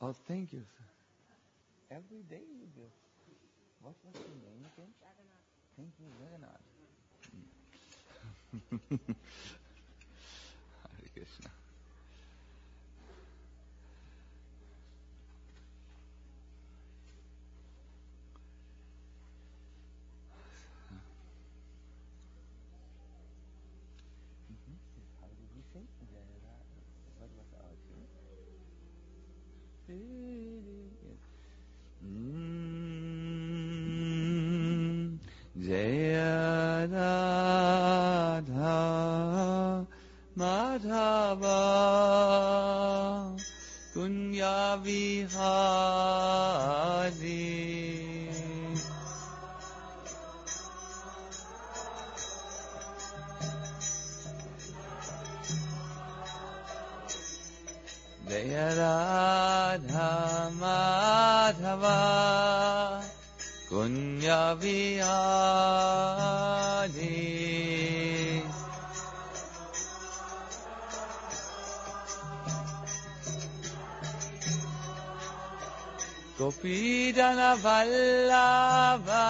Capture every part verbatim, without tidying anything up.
Oh, thank you, sir. Every day you give. What was your name again? Jagannath. Thank you, Jagannath. Hare Krishna. How did we say Jagannath? What was our tune? Mm, Jaya Radha Madhava Kunya Vihari Jaya Radha Madhava Kunya Vihari Gopidana Vallabha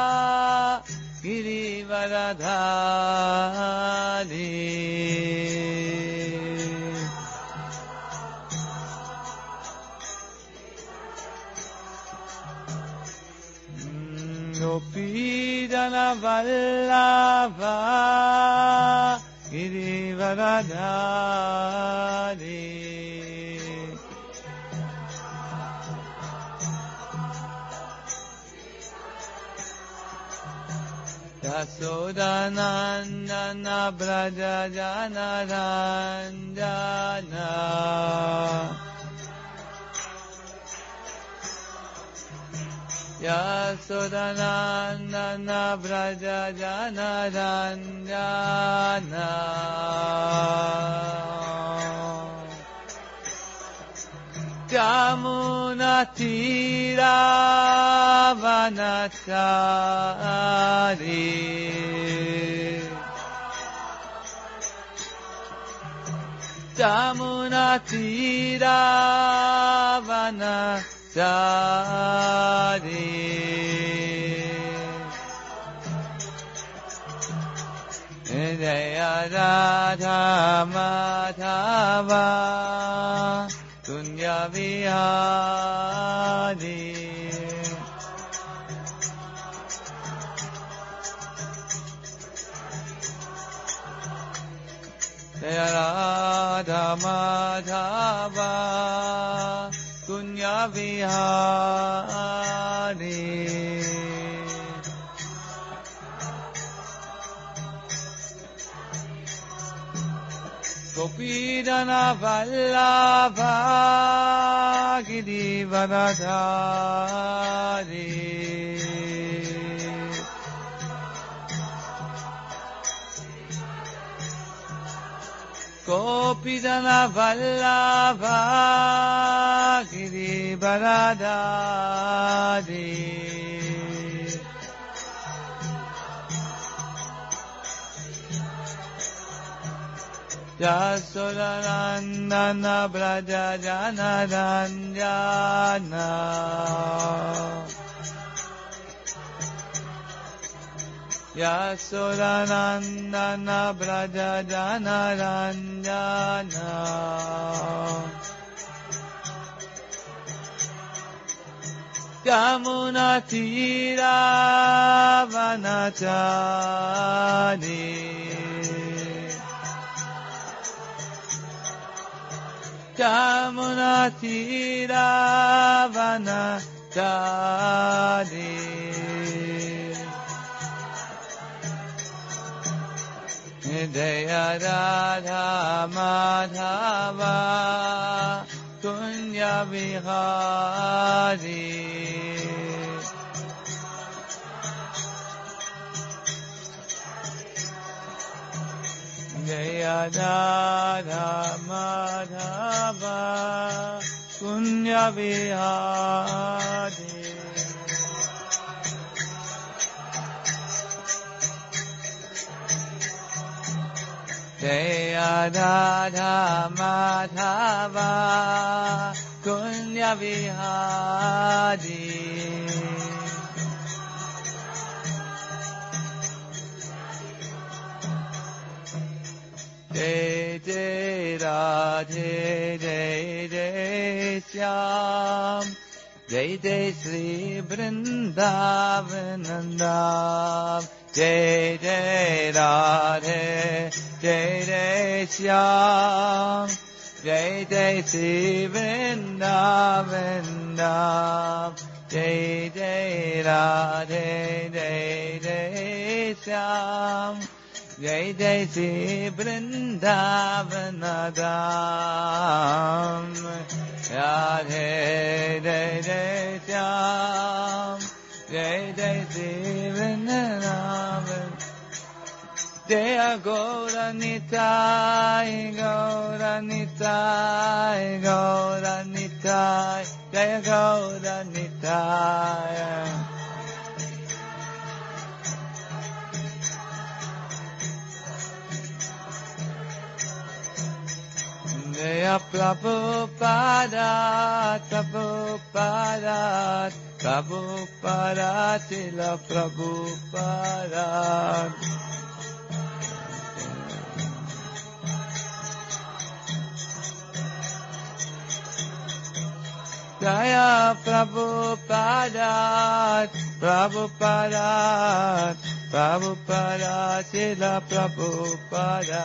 Girivaradhari Gopidana Vallabha Girivaradhari Yasodanandana Braja Janaranjana Yasodanandana Braja Janaranjana Jamuna Tira Vanachari Jamuna Tira Vanachari Jaya Radha Madhava Kunya Vihari Jaya Radha Madhava Kunya Vihari Gopidana Vallabha Girivaradhari Gopidana Vallabha Girivaradhari Yasodanandana Braja Janaranjana Yasodanandana Braja Janaranjana Jamuna Tira Vanachari Jamuna Tira Vanachari Jaya Radha Madhava Kunya Vihari Jaya Radha Madhava Kunya Vihari Jaya Radha Madhava Kunya Jaya Vihari. Jai Jai Radhe Jai Jai Shyam Jai Jai Shri Vrindavananda. Jai Jai Radhe Jai Jai Shyam Jai Jai Shri Vrindavananda. Jai Jai Radhe Jai Jai Shyam Jai Jai Shri Vrindavananda. Radhe Jai Jai Shyam Jai Jai Shri Vrindavananda. Jaya Gaura Nitai, Gaura Nitai, Gaura Nitai, Jaya Gaura Nitai. Jaya Prabhupada, Prabhupada, Prabhupada, Srila Prabhupada. Jaya Prabhupada, Prabhupada, Prabhupada, Srila Prabhupada.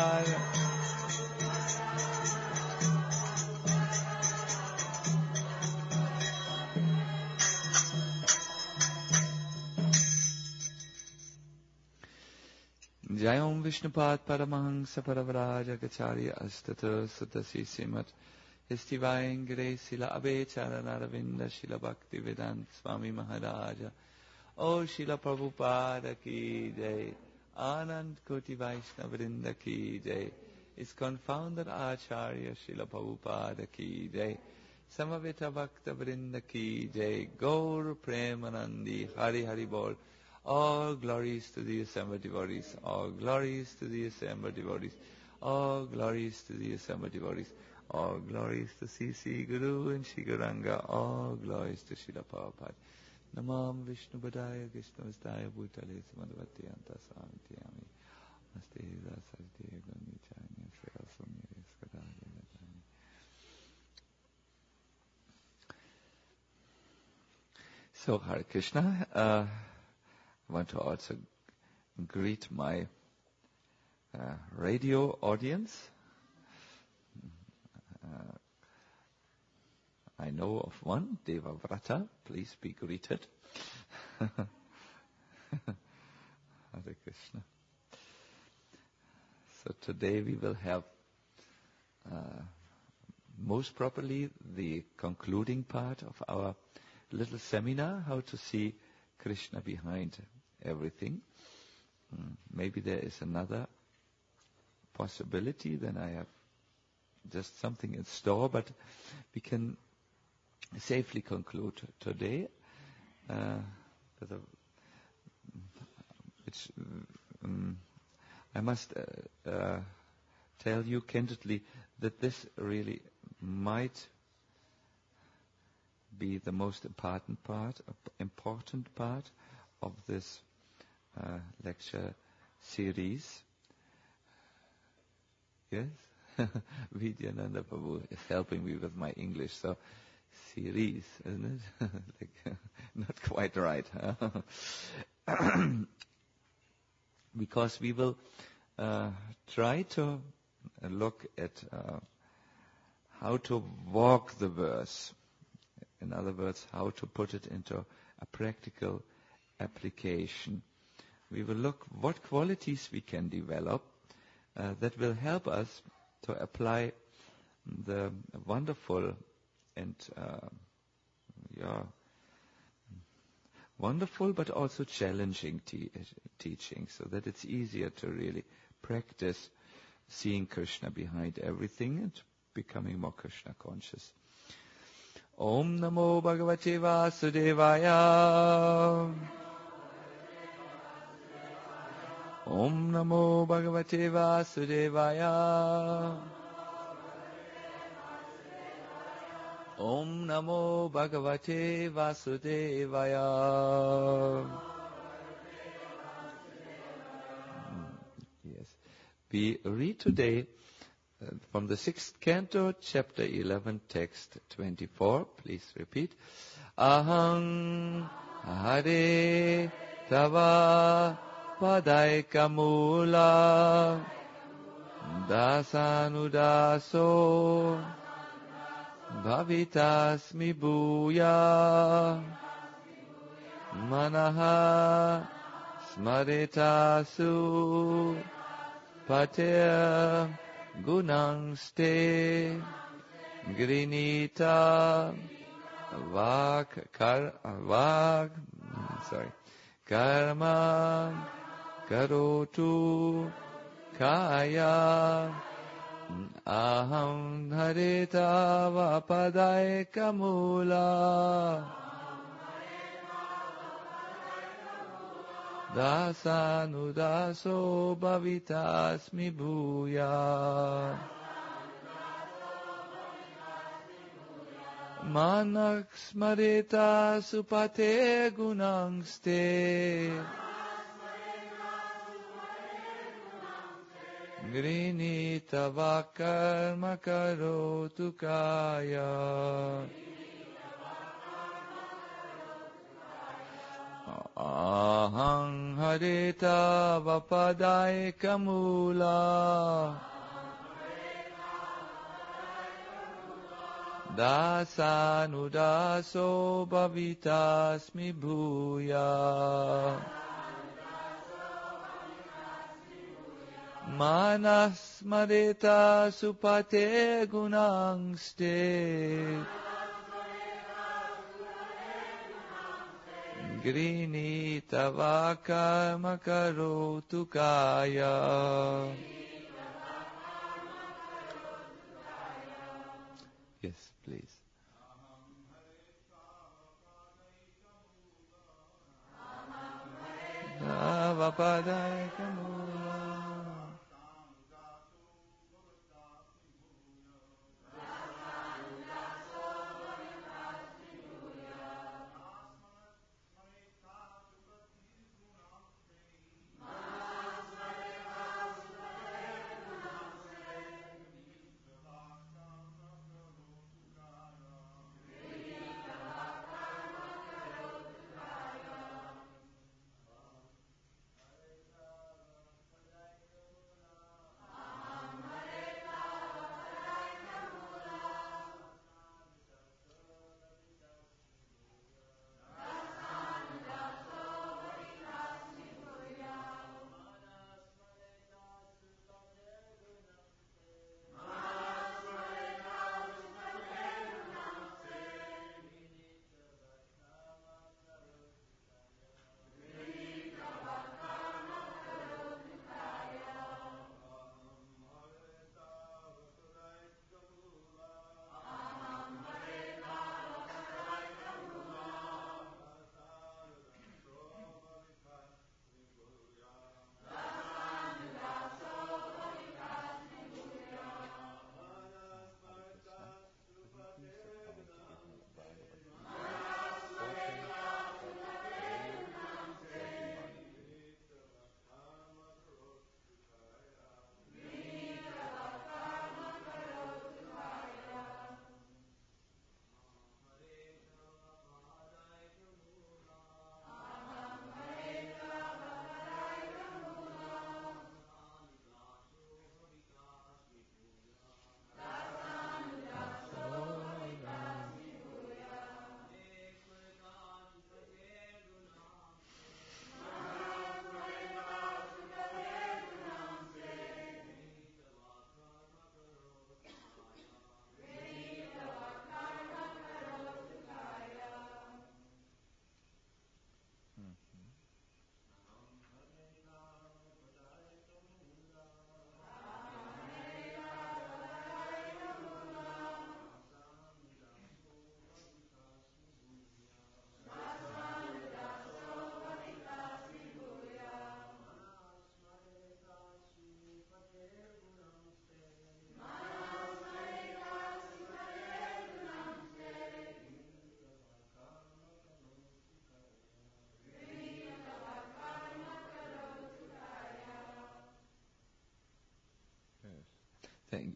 Jayam Vishnupad Paramahansa Paravaraja Gacharya Astata Sutasi Simat Histivayangre Sila Abhechara Naravinda Shila Bhakti Vedant Swami Maharaja. O Shila Prabhupada Ki Jai, Anand Koti Vaishnavrinda Ki Jai, ISKCON Founder Acharya Shila Prabhupada Ki Jai, Samaveta Bhakta Vrinda Ki Jai, Gaur Premanandi Hari Hari Bol. All glories to the assembled devotees, all glories to the assembled devotees, all glories to the assembled devotees, all glories to C C Guru and Shri Gauranga, all glories to Srila Prabhupada. Namam Vishnu Padaya Krishna Vastaya Bhutale Samadhavati Anta Samitiyami Nasti Hida Sarti Gani Chanya Srila Sumya Skadaya Natani. So Hare Krishna. Uh, I want to also greet my uh, radio audience. Uh, I know of one, Devavrata. Please be greeted. Hare Krishna. So today we will have uh, most probably the concluding part of our little seminar, how to see Krishna behind everything. Mm, maybe there is another possibility, then I have just something in store, but we can safely conclude today. Uh, which um, I must uh, uh, tell you candidly that this really might be the most important part, important part of this uh, lecture series. Yes, Vidyananda Prabhu is helping me with my English, so series, isn't it? Like, not quite right, huh? Because we will uh, try to look at uh, how to walk the verse. In other words, how to put it into a practical application. We will look what qualities we can develop uh, that will help us to apply the wonderful and uh, yeah, wonderful but also challenging te- teaching, so that it's easier to really practice seeing Krishna behind everything and becoming more Krishna conscious. Om Namo Bhagavate Vasudevaya. Om Namo Bhagavate Vasudevaya. Om Namo Bhagavate Vasudevaya. Yes. We read today uh, from the sixth canto, chapter eleven, text twenty-four. Please repeat. Ahang Hare Tava Padaikamula Dasanudaso Bhavitasmi Bhuya Manaha Smaritasu Pater Gunangste Grinita Vak Kar Vak sorry Karma Karotu Kaya Aham Harita Vapadai Kamula Dasanudaso Bhavitasmi Bhuya Manaksmarita Supate Gunangste Grinita Vakarma Karotu Kaya Ahang Harita Vapadai Kamula Dasanudaso Bhavitasmi Bhuya Manasmarita Supate Gunangste Grinita Vakarma Karotu Kaya. Yes, please. Vapadai Kamula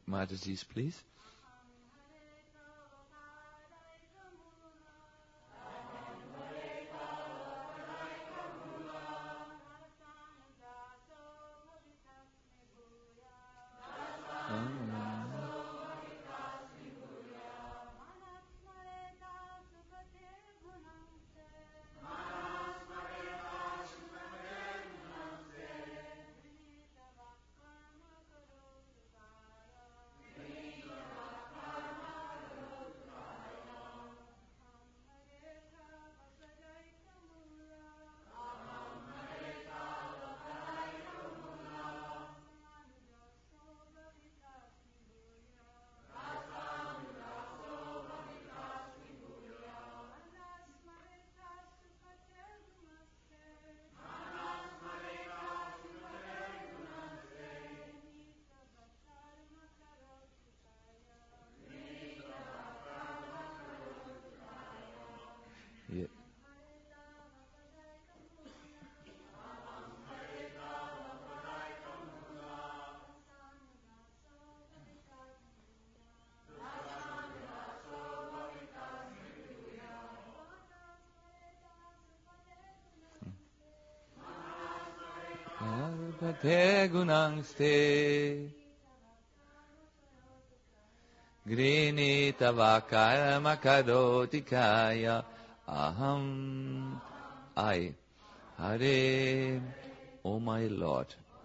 Mataji's, please. Yeah. Arpate gunangste Grini tavakaya makadoti kaya aham I Hare, O my Lord,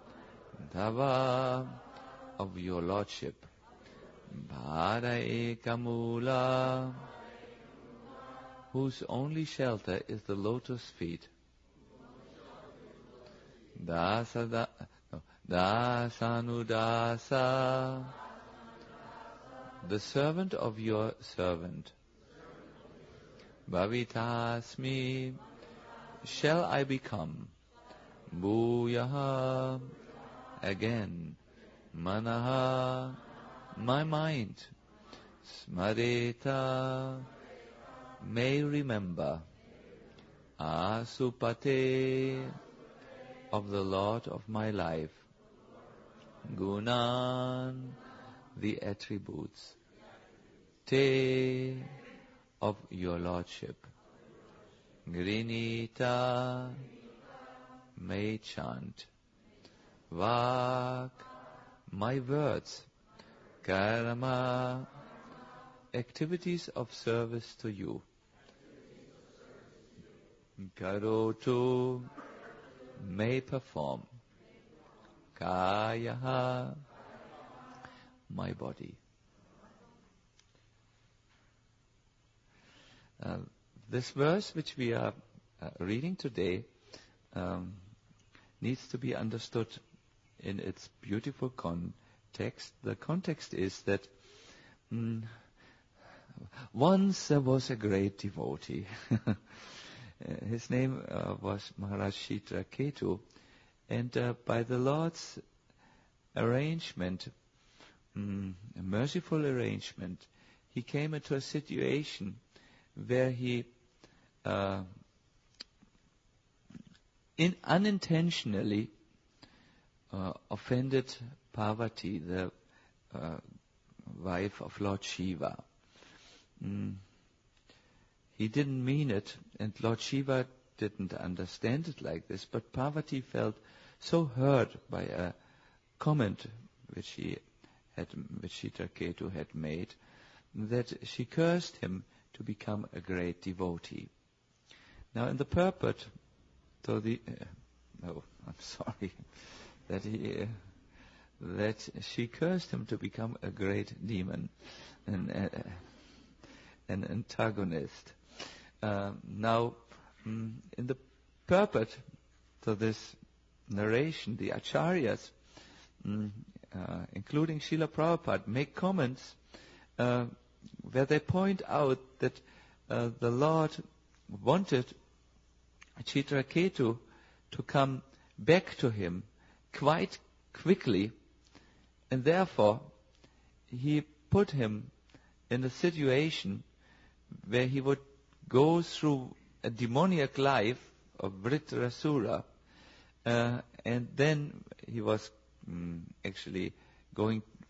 Tava of your Lordship, Bhara Ekamula, whose only shelter is the lotus feet. Dasa da, no, Dasanudasa, the servant of your servant. Bhavitasmi, shall I become. Bhuyaha, again. Manaha, my mind. Smareta, may remember. Asupate, of the Lord of my life. Gunan, the attributes. Te, of your Lordship. Grinita, may chant. Vak, my words. Karma, activities of service to you. Karotu, may perform. Kayaha, my body. Uh, this verse which we are uh, reading today um, needs to be understood in its beautiful context. The context is that mm, once there was a great devotee. His name uh, was Maharaj Chitraketu, and uh, by the Lord's arrangement, mm, a merciful arrangement, he came into a situation where he uh, in unintentionally uh, offended Parvati, the uh, wife of Lord Shiva. Mm. He didn't mean it, and Lord Shiva didn't understand it like this, but Parvati felt so hurt by a comment which he had, which Chitraketu had made, that she cursed him to become a great devotee. Now, in the purport, so the uh, no, I'm sorry, that he uh, that she cursed him to become a great demon, an uh, an antagonist. Uh, now, mm, in the purport to this narration, the acharyas, mm, uh, including Srila Prabhupada, make comments uh, where they point out that uh, the Lord wanted Chitraketu to come back to him quite quickly, and therefore he put him in a situation where he would go through a demoniac life of Vritrasura, uh, and then he was mm, actually going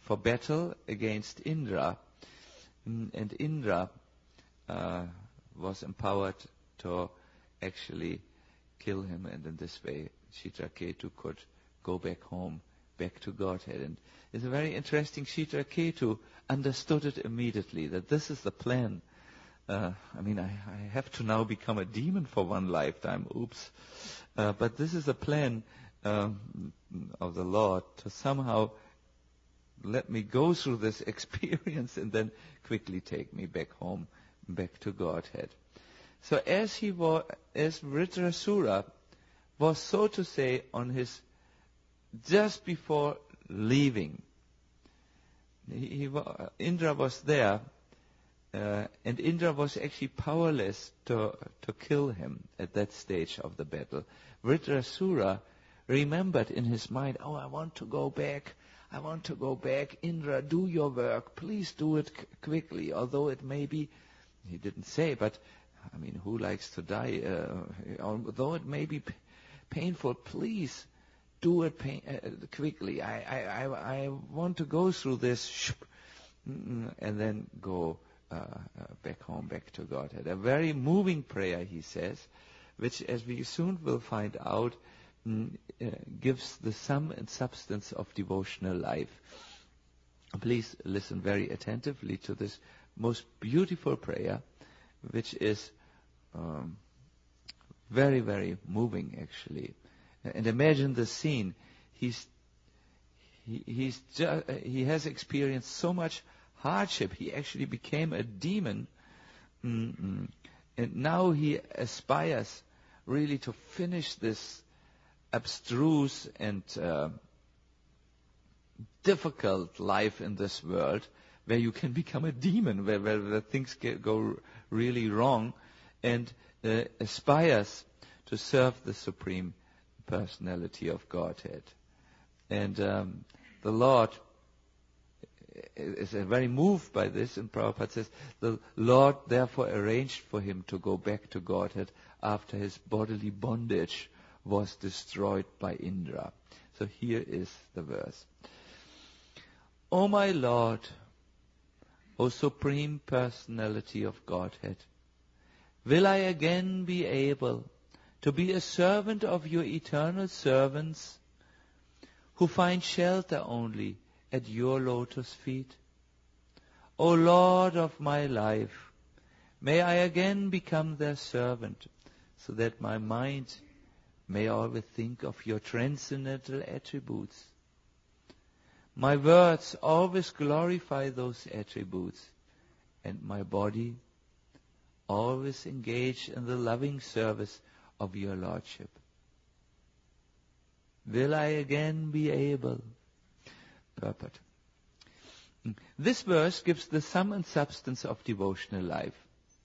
for battle against Indra. And Indra uh, was empowered to actually kill him, and in this way Chitraketu could go back home, back to Godhead. And it's a very interesting, Chitraketu understood it immediately, that this is the plan. Uh, I mean, I, I have to now become a demon for one lifetime, oops. Uh, but this is the plan um, of the Lord to somehow let me go through this experience and then quickly take me back home, back to Godhead. So as he was, as Vritrasura was, so to say, on his, just before leaving, he, he Indra was there, uh, and Indra was actually powerless to to kill him at that stage of the battle. Vritrasura remembered in his mind, oh, I want to go back. I want to go back. Indra, do your work. Please do it c- quickly. Although it may be, he didn't say, but I mean, who likes to die? Uh, although it may be p- painful, please do it pain- uh, quickly. I, I, I, I want to go through this, and then go uh, uh, back home, back to Godhead. A very moving prayer, he says, which, as we soon will find out, mm, uh, gives the sum and substance of devotional life. Please listen very attentively to this most beautiful prayer, which is um, very, very moving, actually. And imagine the scene. He's he, he's ju- he has experienced so much hardship. He actually became a demon, mm-mm. and now he aspires really to finish this abstruse and uh, difficult life in this world, where you can become a demon, where, where, where things get, go really wrong, and uh, aspires to serve the Supreme Personality of Godhead. And um, the Lord is very moved by this, and Prabhupada says, the Lord therefore arranged for him to go back to Godhead after his bodily bondage was destroyed by Indra. So here is the verse. O my Lord, O Supreme Personality of Godhead, will I again be able to be a servant of your eternal servants who find shelter only at your lotus feet? O Lord of my life, may I again become their servant, so that my mind may always think of your transcendental attributes. My words always glorify those attributes, and my body always engage in the loving service of your Lordship. Will I again be able? Purport. This verse gives the sum and substance of devotional life.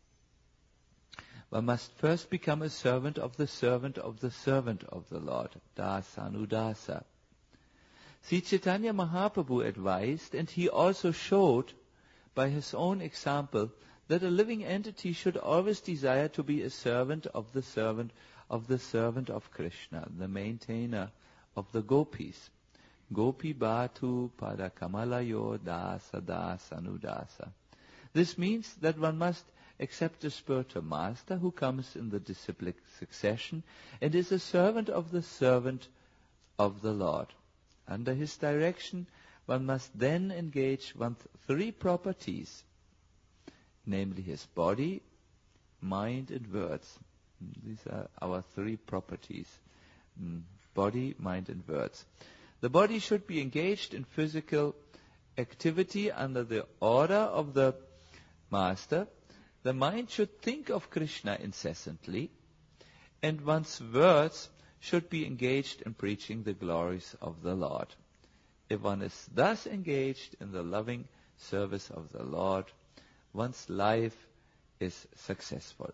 One must first become a servant of the servant of the servant of the Lord, Dasanudasa. Sri Chaitanya Mahaprabhu advised, and he also showed by his own example, that a living entity should always desire to be a servant of the servant of the servant of Krishna, the maintainer of the gopis. Gopi bhatu pada kamalayo dasa dasanudasa. This means that one must accept a spiritual master who comes in the disciplic succession and is a servant of the servant of the Lord. Under his direction, one must then engage one's three properties, namely his body, mind, and words. These are our three properties. Body, mind, and words. The body should be engaged in physical activity under the order of the master. The mind should think of Krishna incessantly, and one's words should be engaged in preaching the glories of the Lord. If one is thus engaged in the loving service of the Lord, one's life is successful.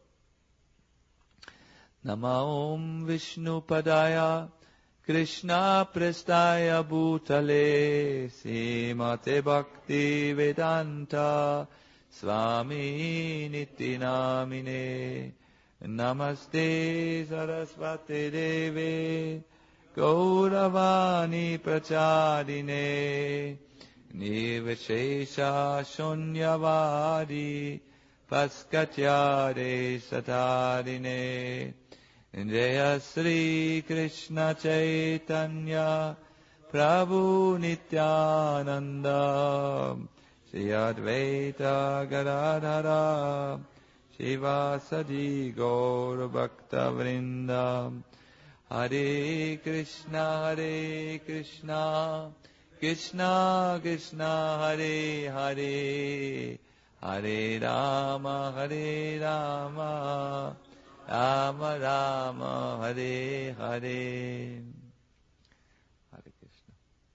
Nama Om Vishnu Padaya Krishna Prestaya Bhutale Srimate Bhakti Vedanta Swami Niti Namine Namaste Sarasvati Deve Gauravani Prachadine nivishesha shunyavadi paskatyade satarine Jaya Sri Krishna Chaitanya Prabhu Nityananda Shri Advaita Gadadhara Shivasadi Gaur Bhakta Vrinda Hare Krishna Hare Krishna Krishna Krishna Hare Hare Hare Rama Hare Rama Rama Rama Hare Hare. Hare Krishna.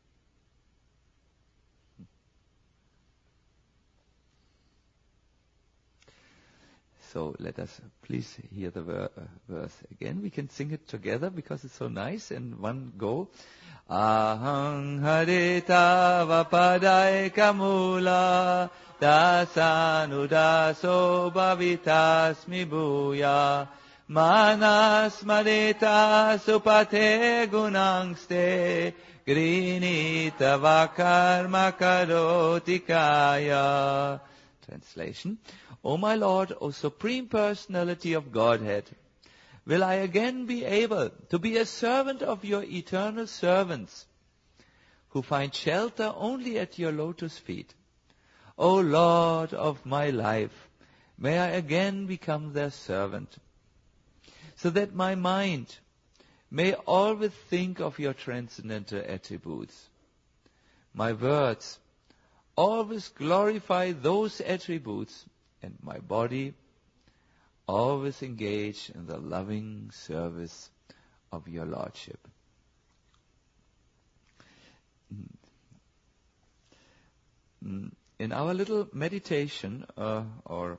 So let us please hear the ver- uh, verse again. We can sing it together because it's so nice in one go. Ahang harita vapadai kamula dasanudaso bhavitasmi bhuya manas marita supate gunangste grinita vakarma karotikaya. Translation. O my Lord, O Supreme Personality of Godhead, will I again be able to be a servant of your eternal servants who find shelter only at your lotus feet. O Lord of my life, may I again become their servant, so that my mind may always think of your transcendental attributes. My words always glorify those attributes, and my body always engage in the loving service of your Lordship. In our little meditation uh, or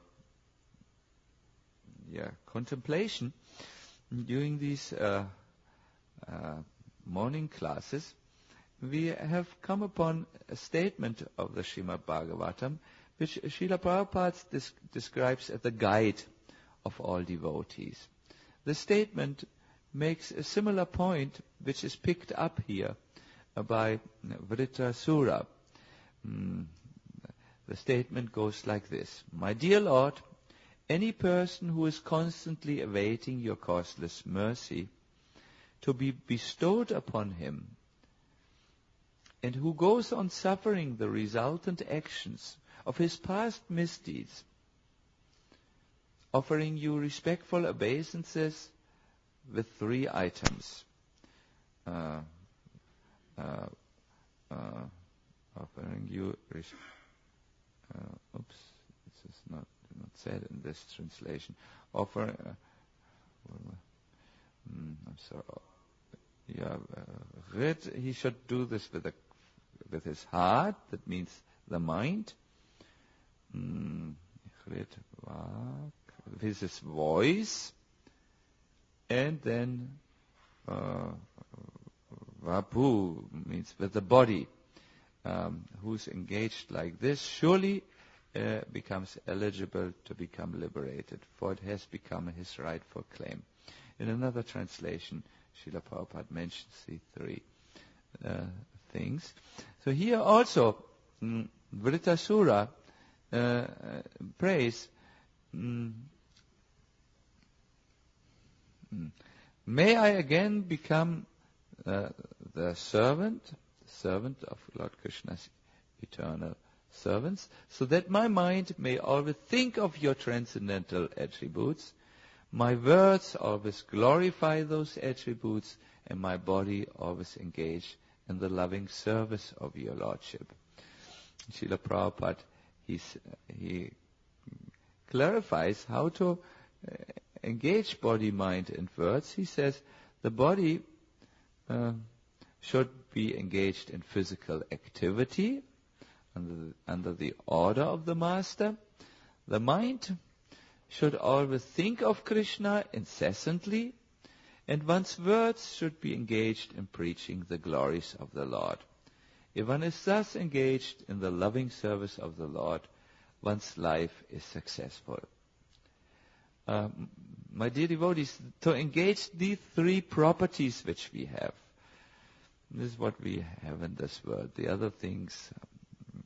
yeah, contemplation during these uh, uh, morning classes, we have come upon a statement of the Srimad Bhagavatam which Srila Prabhupada dis- describes as the guide of all devotees. The statement makes a similar point which is picked up here uh, by Vritrasura. Mm, the statement goes like this. My dear Lord, any person who is constantly awaiting your causeless mercy to be bestowed upon him and who goes on suffering the resultant actions of his past misdeeds, offering you respectful obeisances with three items. Uh, uh, uh, offering you, res- uh, oops, this is not, not said in this translation. Offer, uh, mm, I'm sorry. Yeah, uh, he should do this with a, with his heart. That means the mind. Mm, with his voice, and then uh, Vapu means with the body. Um, who's engaged like this surely uh, becomes eligible to become liberated, for it has become his rightful claim. In another translation, Srila Prabhupada mentions the three uh, things. So here also, mm, Vritrasura Uh, praise. Mm, mm. May I again become uh, the servant, servant of Lord Krishna's eternal servants, so that my mind may always think of your transcendental attributes, my words always glorify those attributes, and my body always engage in the loving service of your Lordship. Srila Prabhupada He's, he clarifies how to uh, engage body, mind, and words. He says the body uh, should be engaged in physical activity under the, under the order of the Master. The mind should always think of Krishna incessantly, and one's words should be engaged in preaching the glories of the Lord. If one is thus engaged in the loving service of the Lord, one's life is successful. Um, my dear devotees, to engage these three properties which we have, this is what we have in this world. The other things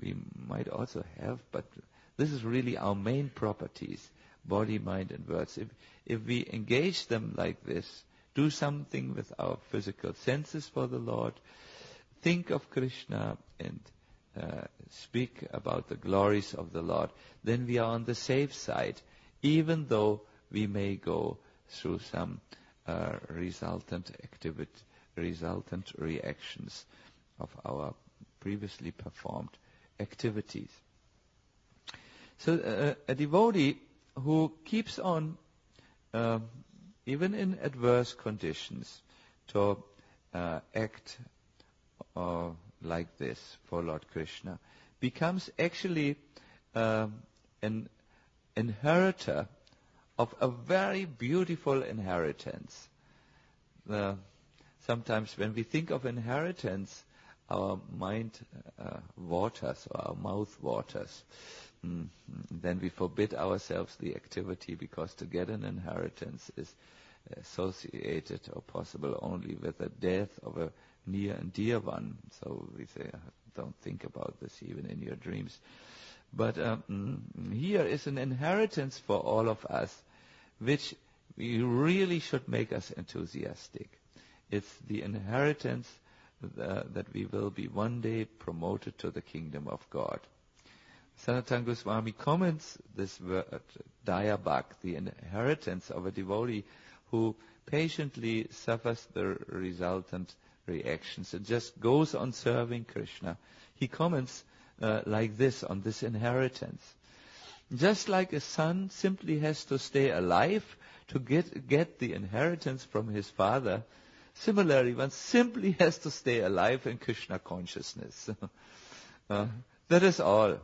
we might also have, but this is really our main properties, body, mind, and words. If, if we engage them like this, do something with our physical senses for the Lord, think of Krishna and uh, speak about the glories of the Lord, then we are on the safe side, even though we may go through some uh, resultant activity, resultant reactions of our previously performed activities. So uh, a devotee who keeps on, uh, even in adverse conditions, to uh, act uh, like this for Lord Krishna, becomes actually uh, an inheritor of a very beautiful inheritance. Uh, sometimes when we think of inheritance, our mind uh, waters, or our mouth waters. Mm. Then we forbid ourselves the activity, because to get an inheritance is associated or possible only with the death of a near and dear one. So we say, don't think about this even in your dreams. But um, here is an inheritance for all of us, which we really should make us enthusiastic. It's the inheritance uh, that we will be one day promoted to the kingdom of God. Sanatana Goswami comments this word, Dayabhak, the inheritance of a devotee who patiently suffers the resultant reactions and just goes on serving Krishna. He comments uh, like this on this inheritance. Just like a son simply has to stay alive to get, get the inheritance from his father, similarly, one simply has to stay alive in Krishna consciousness. uh, that is all.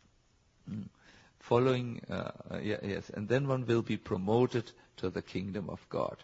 Following, uh, yeah, yes, and then one will be promoted to the kingdom of God.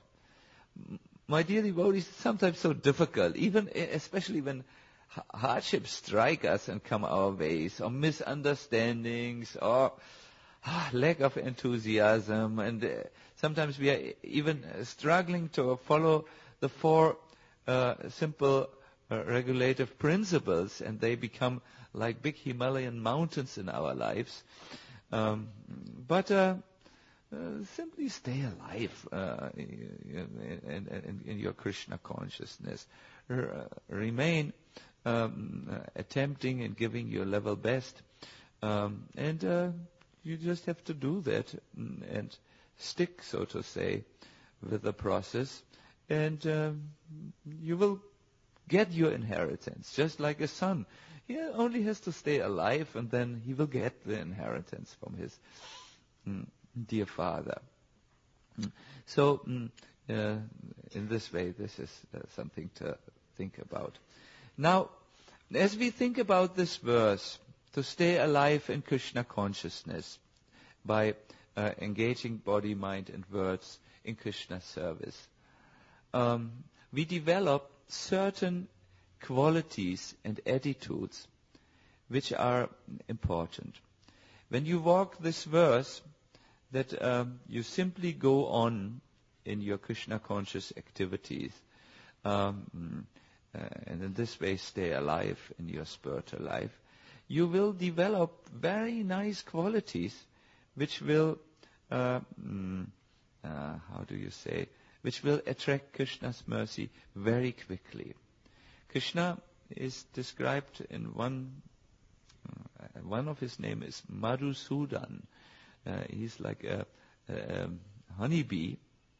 My dear devotees, it's sometimes so difficult, even especially when hardships strike us and come our ways, or misunderstandings, or ah, lack of enthusiasm, and uh, sometimes we are even struggling to follow the four uh, simple uh, regulative principles, and they become like big Himalayan mountains in our lives. Um, but uh, uh, simply stay alive uh, in, in, in your Krishna consciousness. R- remain um, uh, attempting and giving your level best. Um, and uh, you just have to do that and, and stick, so to say, with the process. And um, you will get your inheritance, just like a son. He only has to stay alive, and then he will get the inheritance from his mm, dear father. Mm. So, mm, uh, in this way, this is uh, something to think about. Now, as we think about this verse, to stay alive in Krishna consciousness by uh, engaging body, mind, and words in Krishna service, um, we develop certain qualities and attitudes which are important. When you walk this verse, that um, you simply go on in your Krishna conscious activities, um, uh, and in this way stay alive in your spiritual life, you will develop very nice qualities which will, uh, mm, uh, how do you say, which will attract Krishna's mercy very quickly. Krishna is described in one, uh, one of his name is Madhusudan. Uh, he's like a, a, a honeybee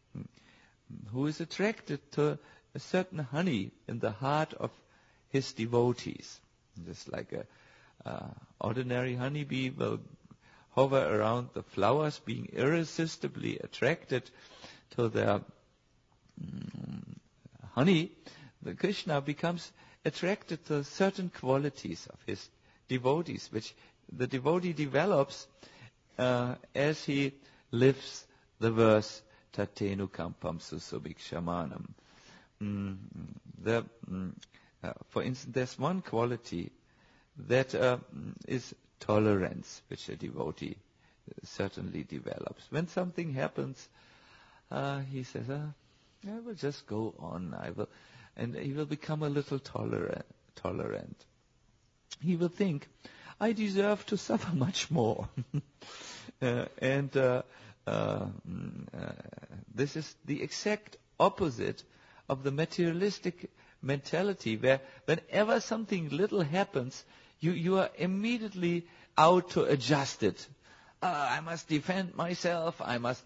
who is attracted to a certain honey in the heart of his devotees. Just like a uh, ordinary honeybee will hover around the flowers, being irresistibly attracted to their mm, honey, the Krishna becomes attracted to certain qualities of his devotees, which the devotee develops uh, as he lives the verse Tatenu Kampam Susubhikshamanam. Mm, the, mm, uh, for instance, there's one quality that uh, is tolerance, which a devotee certainly develops. When something happens, uh, he says, uh, I will just go on. I will, and he will become a little tolerant. tolerant. He will think, I deserve to suffer much more. uh, and uh, uh, uh, this is the exact opposite of the materialistic mentality, where whenever something little happens, you, you are immediately out to adjust it. Uh, I must defend myself. I must,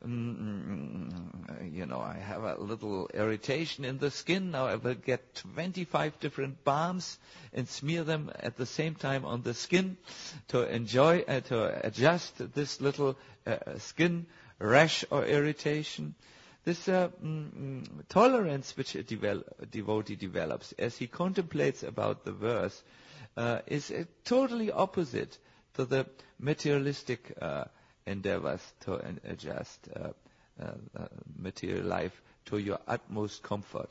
um, you know, I have a little irritation in the skin. Now I will get twenty-five different balms and smear them at the same time on the skin to enjoy, uh, to adjust this little uh, skin rash or irritation. This uh, mm, tolerance which a devel- devotee develops as he contemplates about the verse uh, is uh, totally opposite to the materialistic uh, endeavors to uh, adjust uh, uh, uh, material life to your utmost comfort.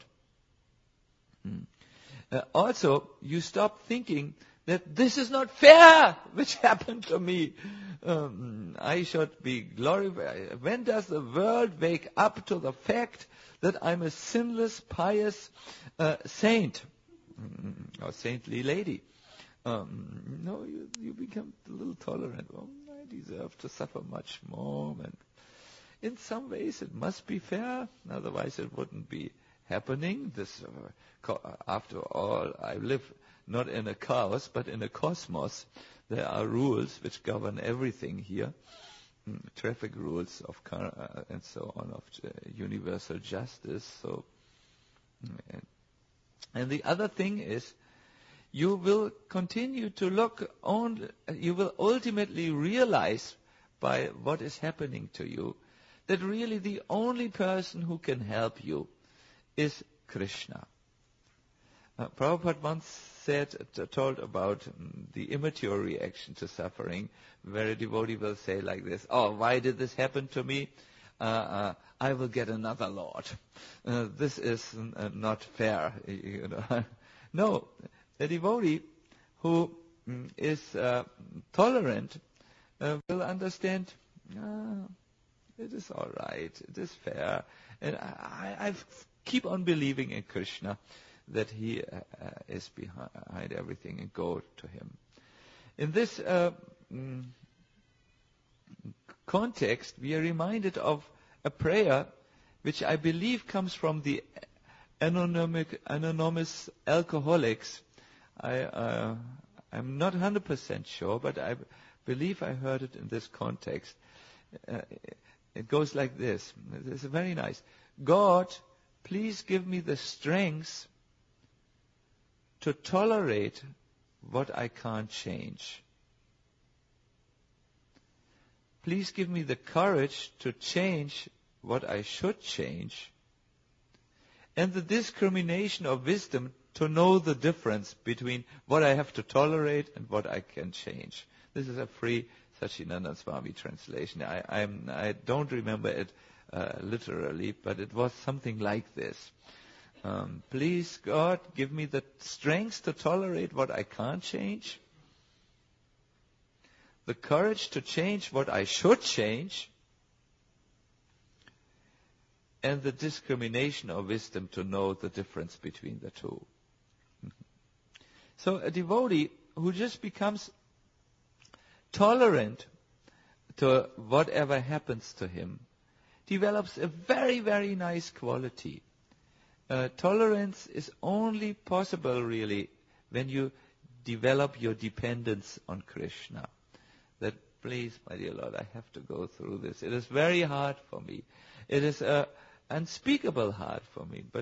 Mm. Uh, also, you stop thinking that this is not fair, which happened to me. Um, I should be glorified. When does the world wake up to the fact that I'm a sinless, pious uh, saint or saintly lady? Um, no, you, you become a little tolerant. Oh, I deserve to suffer much more. And in some ways, it must be fair. Otherwise, it wouldn't be happening. This, uh, co- after all, I live not in a chaos, but in a cosmos. There are rules which govern everything here, mm, traffic rules of car, uh, and so on, of uh, universal justice. So, and, and the other thing is, you will continue to look on. You will ultimately realize by what is happening to you that really the only person who can help you is Krishna. Uh, Prabhupada once said, t- told about um, the immature reaction to suffering, where a devotee will say like this, oh, why did this happen to me? Uh, uh, I will get another Lord. Uh, this is uh, not fair. You know. No, a devotee who mm, is uh, tolerant uh, will understand, ah, it is all right, it is fair. And I, I keep on believing in Krishna, that he uh, uh, is behind everything, and go to him. In this uh, mm, context, we are reminded of a prayer which I believe comes from the anonymic, anonymous alcoholics. I, uh, I'm not one hundred percent sure, but I believe I heard it in this context. Uh, it goes like this. It's very nice. God, please give me the strength to tolerate what I can't change. Please give me the courage to change what I should change, and the discrimination of wisdom to know the difference between what I have to tolerate and what I can change. This is a free Satchidananda Swami translation. I, I'm, I don't remember it uh, literally, but it was something like this. Um, please, God, give me the strength to tolerate what I can't change, the courage to change what I should change, and the discrimination of wisdom to know the difference between the two. So a devotee who just becomes tolerant to whatever happens to him develops a very, very nice quality. Uh, tolerance is only possible, really, when you develop your dependence on Krishna. That, please, my dear Lord, I have to go through this. It is very hard for me. It is uh, unspeakable hard for me. But,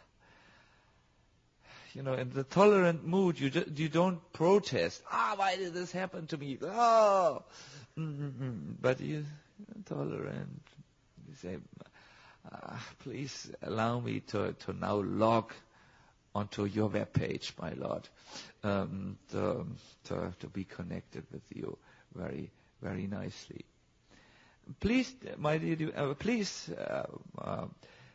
you know, in the tolerant mood, you just, you don't protest. Ah, why did this happen to me? Oh, mm-hmm. But you're tolerant. You say, Uh, please allow me to, to now log onto your web page, my Lord, um, to, to, to be connected with you very, very nicely. Please, my dear, uh, please uh, uh,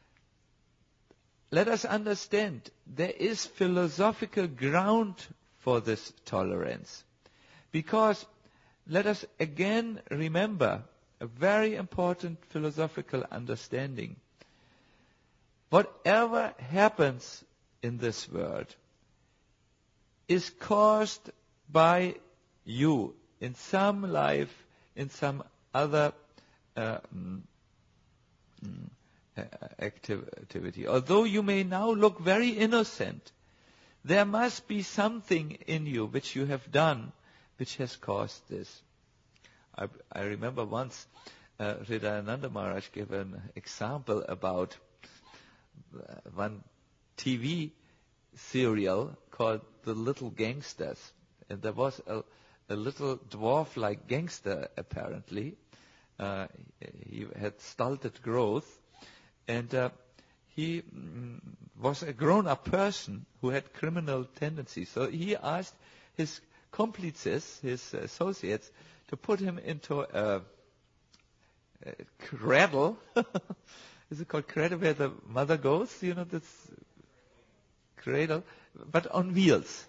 let us understand there is philosophical ground for this tolerance, because let us again remember a very important philosophical understanding. Whatever happens in this world is caused by you in some life, in some other uh, mm, mm, activ- activity. Although you may now look very innocent, there must be something in you which you have done which has caused this. I, I remember once uh, Hridayananda Maharaj gave an example about uh, one T V serial called The Little Gangsters. And there was a, a little dwarf-like gangster, apparently. Uh, he had stunted growth. And uh, he mm, was a grown-up person who had criminal tendencies. So he asked his complices, his associates, to put him into a, a cradle. Is it called cradle, where the mother goes? You know, this cradle, but on wheels.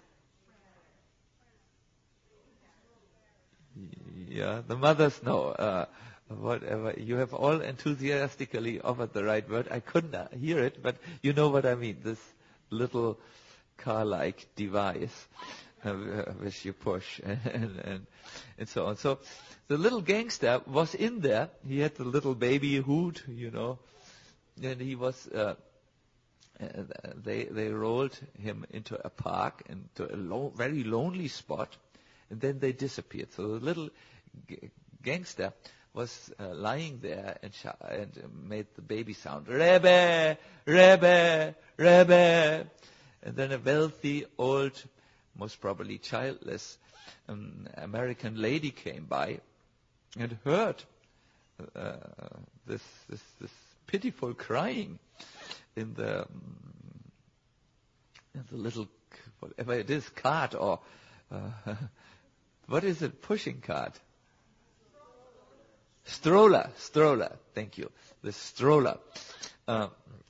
Yeah, the mothers know. Uh, whatever. You have all enthusiastically offered the right word. I couldn't hear it, but you know what I mean. This little car-like device uh, which you push and, and, and so on. So the little gangster was in there. He had the little baby hood, you know, and he was... Uh, Uh, they they rolled him into a park, into a lo- very lonely spot, and then they disappeared. So the little g- gangster was uh, lying there and, sh- and made the baby sound, Rebbe, Rebbe, Rebbe. And then a wealthy, old, most probably childless um, American lady came by and heard uh, this, this this pitiful crying in the in the little, whatever it is, cart, or uh, what is it, pushing cart? Stroller, stroller, thank you, the stroller. Uh,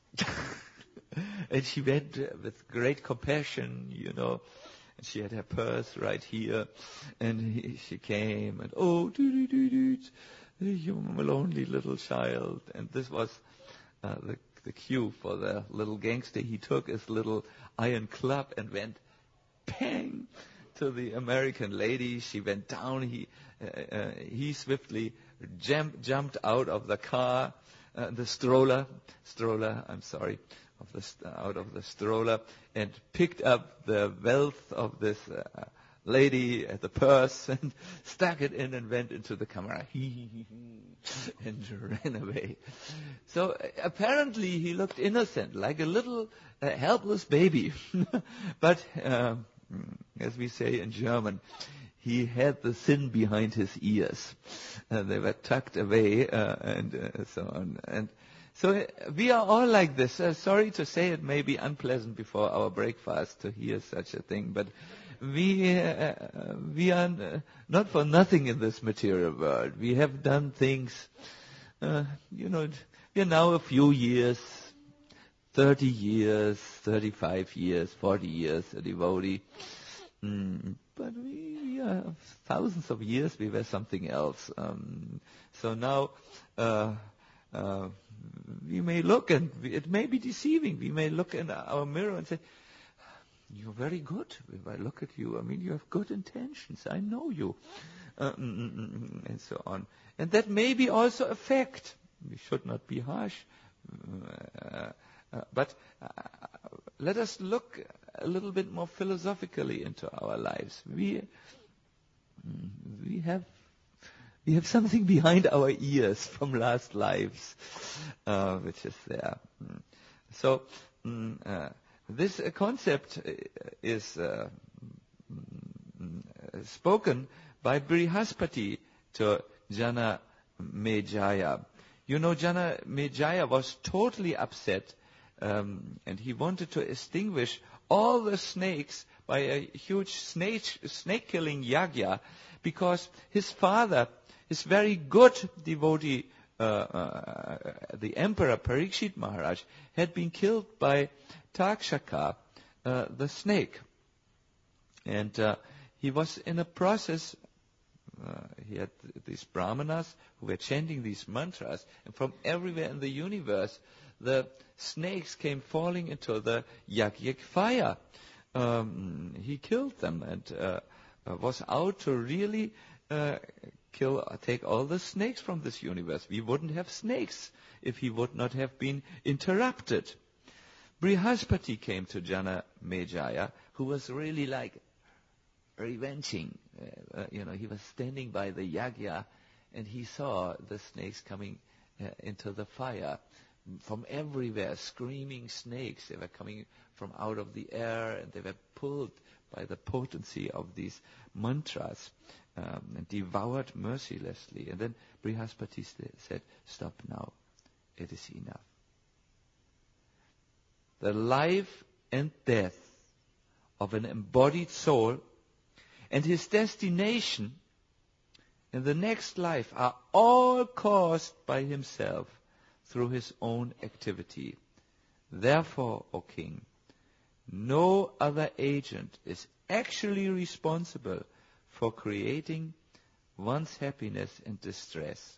and she went with great compassion, you know, and she had her purse right here, and he, she came, and oh, doo doo doo doo, you lonely little child. And this was uh, the the cue for the little gangster. He took his little iron club and went bang to the American lady. She went down. He uh, uh, he swiftly jam- jumped out of the car, uh, the stroller, stroller. I'm sorry, of the st- out of the stroller, and picked up the wealth of this uh, lady at the purse and stuck it in and went into the camera and ran away. So uh, apparently he looked innocent, like a little uh, helpless baby. But uh, as we say in German, he had the sin behind his ears. Uh, they were tucked away uh, and uh, so on. And so uh, we are all like this. Uh, sorry to say, it may be unpleasant before our breakfast to hear such a thing, but we uh, we are uh, not for nothing in this material world. We have done things, uh, you know, we are now a few years, thirty years, thirty-five years, forty years a devotee. Mm, but we, uh, thousands of years, we were something else. Um, so now uh, uh, we may look, and it may be deceiving. We may look in our mirror and say, "You're very good." If I look at you, I mean, you have good intentions. I know you, uh, and so on. And that may be also a fact. We should not be harsh, uh, uh, but uh, let us look a little bit more philosophically into our lives. We we have we have something behind our ears from last lives, uh, which is there. So. Um, uh, This uh, concept is uh, spoken by Brihaspati to Jana Mejaya. You know, Jana Mejaya was totally upset, um, and he wanted to extinguish all the snakes by a huge snake, snake-killing yagya, because his father, his very good devotee, uh, uh, the Emperor Parikshit Maharaj, had been killed by Takshaka, uh, the snake. And uh, he was in a process, uh, he had these brahmanas who were chanting these mantras, and from everywhere in the universe, the snakes came falling into the yagyic fire. Um, he killed them, and uh, uh, was out to really uh, kill, uh, take all the snakes from this universe. We wouldn't have snakes if he would not have been interrupted. Brihaspati came to Jana Mejaya, who was really like revenging. Uh, uh, you know, he was standing by the yagya, and he saw the snakes coming uh, into the fire from everywhere, screaming snakes. They were coming from out of the air, and they were pulled by the potency of these mantras um, and devoured mercilessly. And then Brihaspati said, "Stop now. It is enough. The life and death of an embodied soul and his destination in the next life are all caused by himself through his own activity. Therefore, O king, no other agent is actually responsible for creating one's happiness and distress."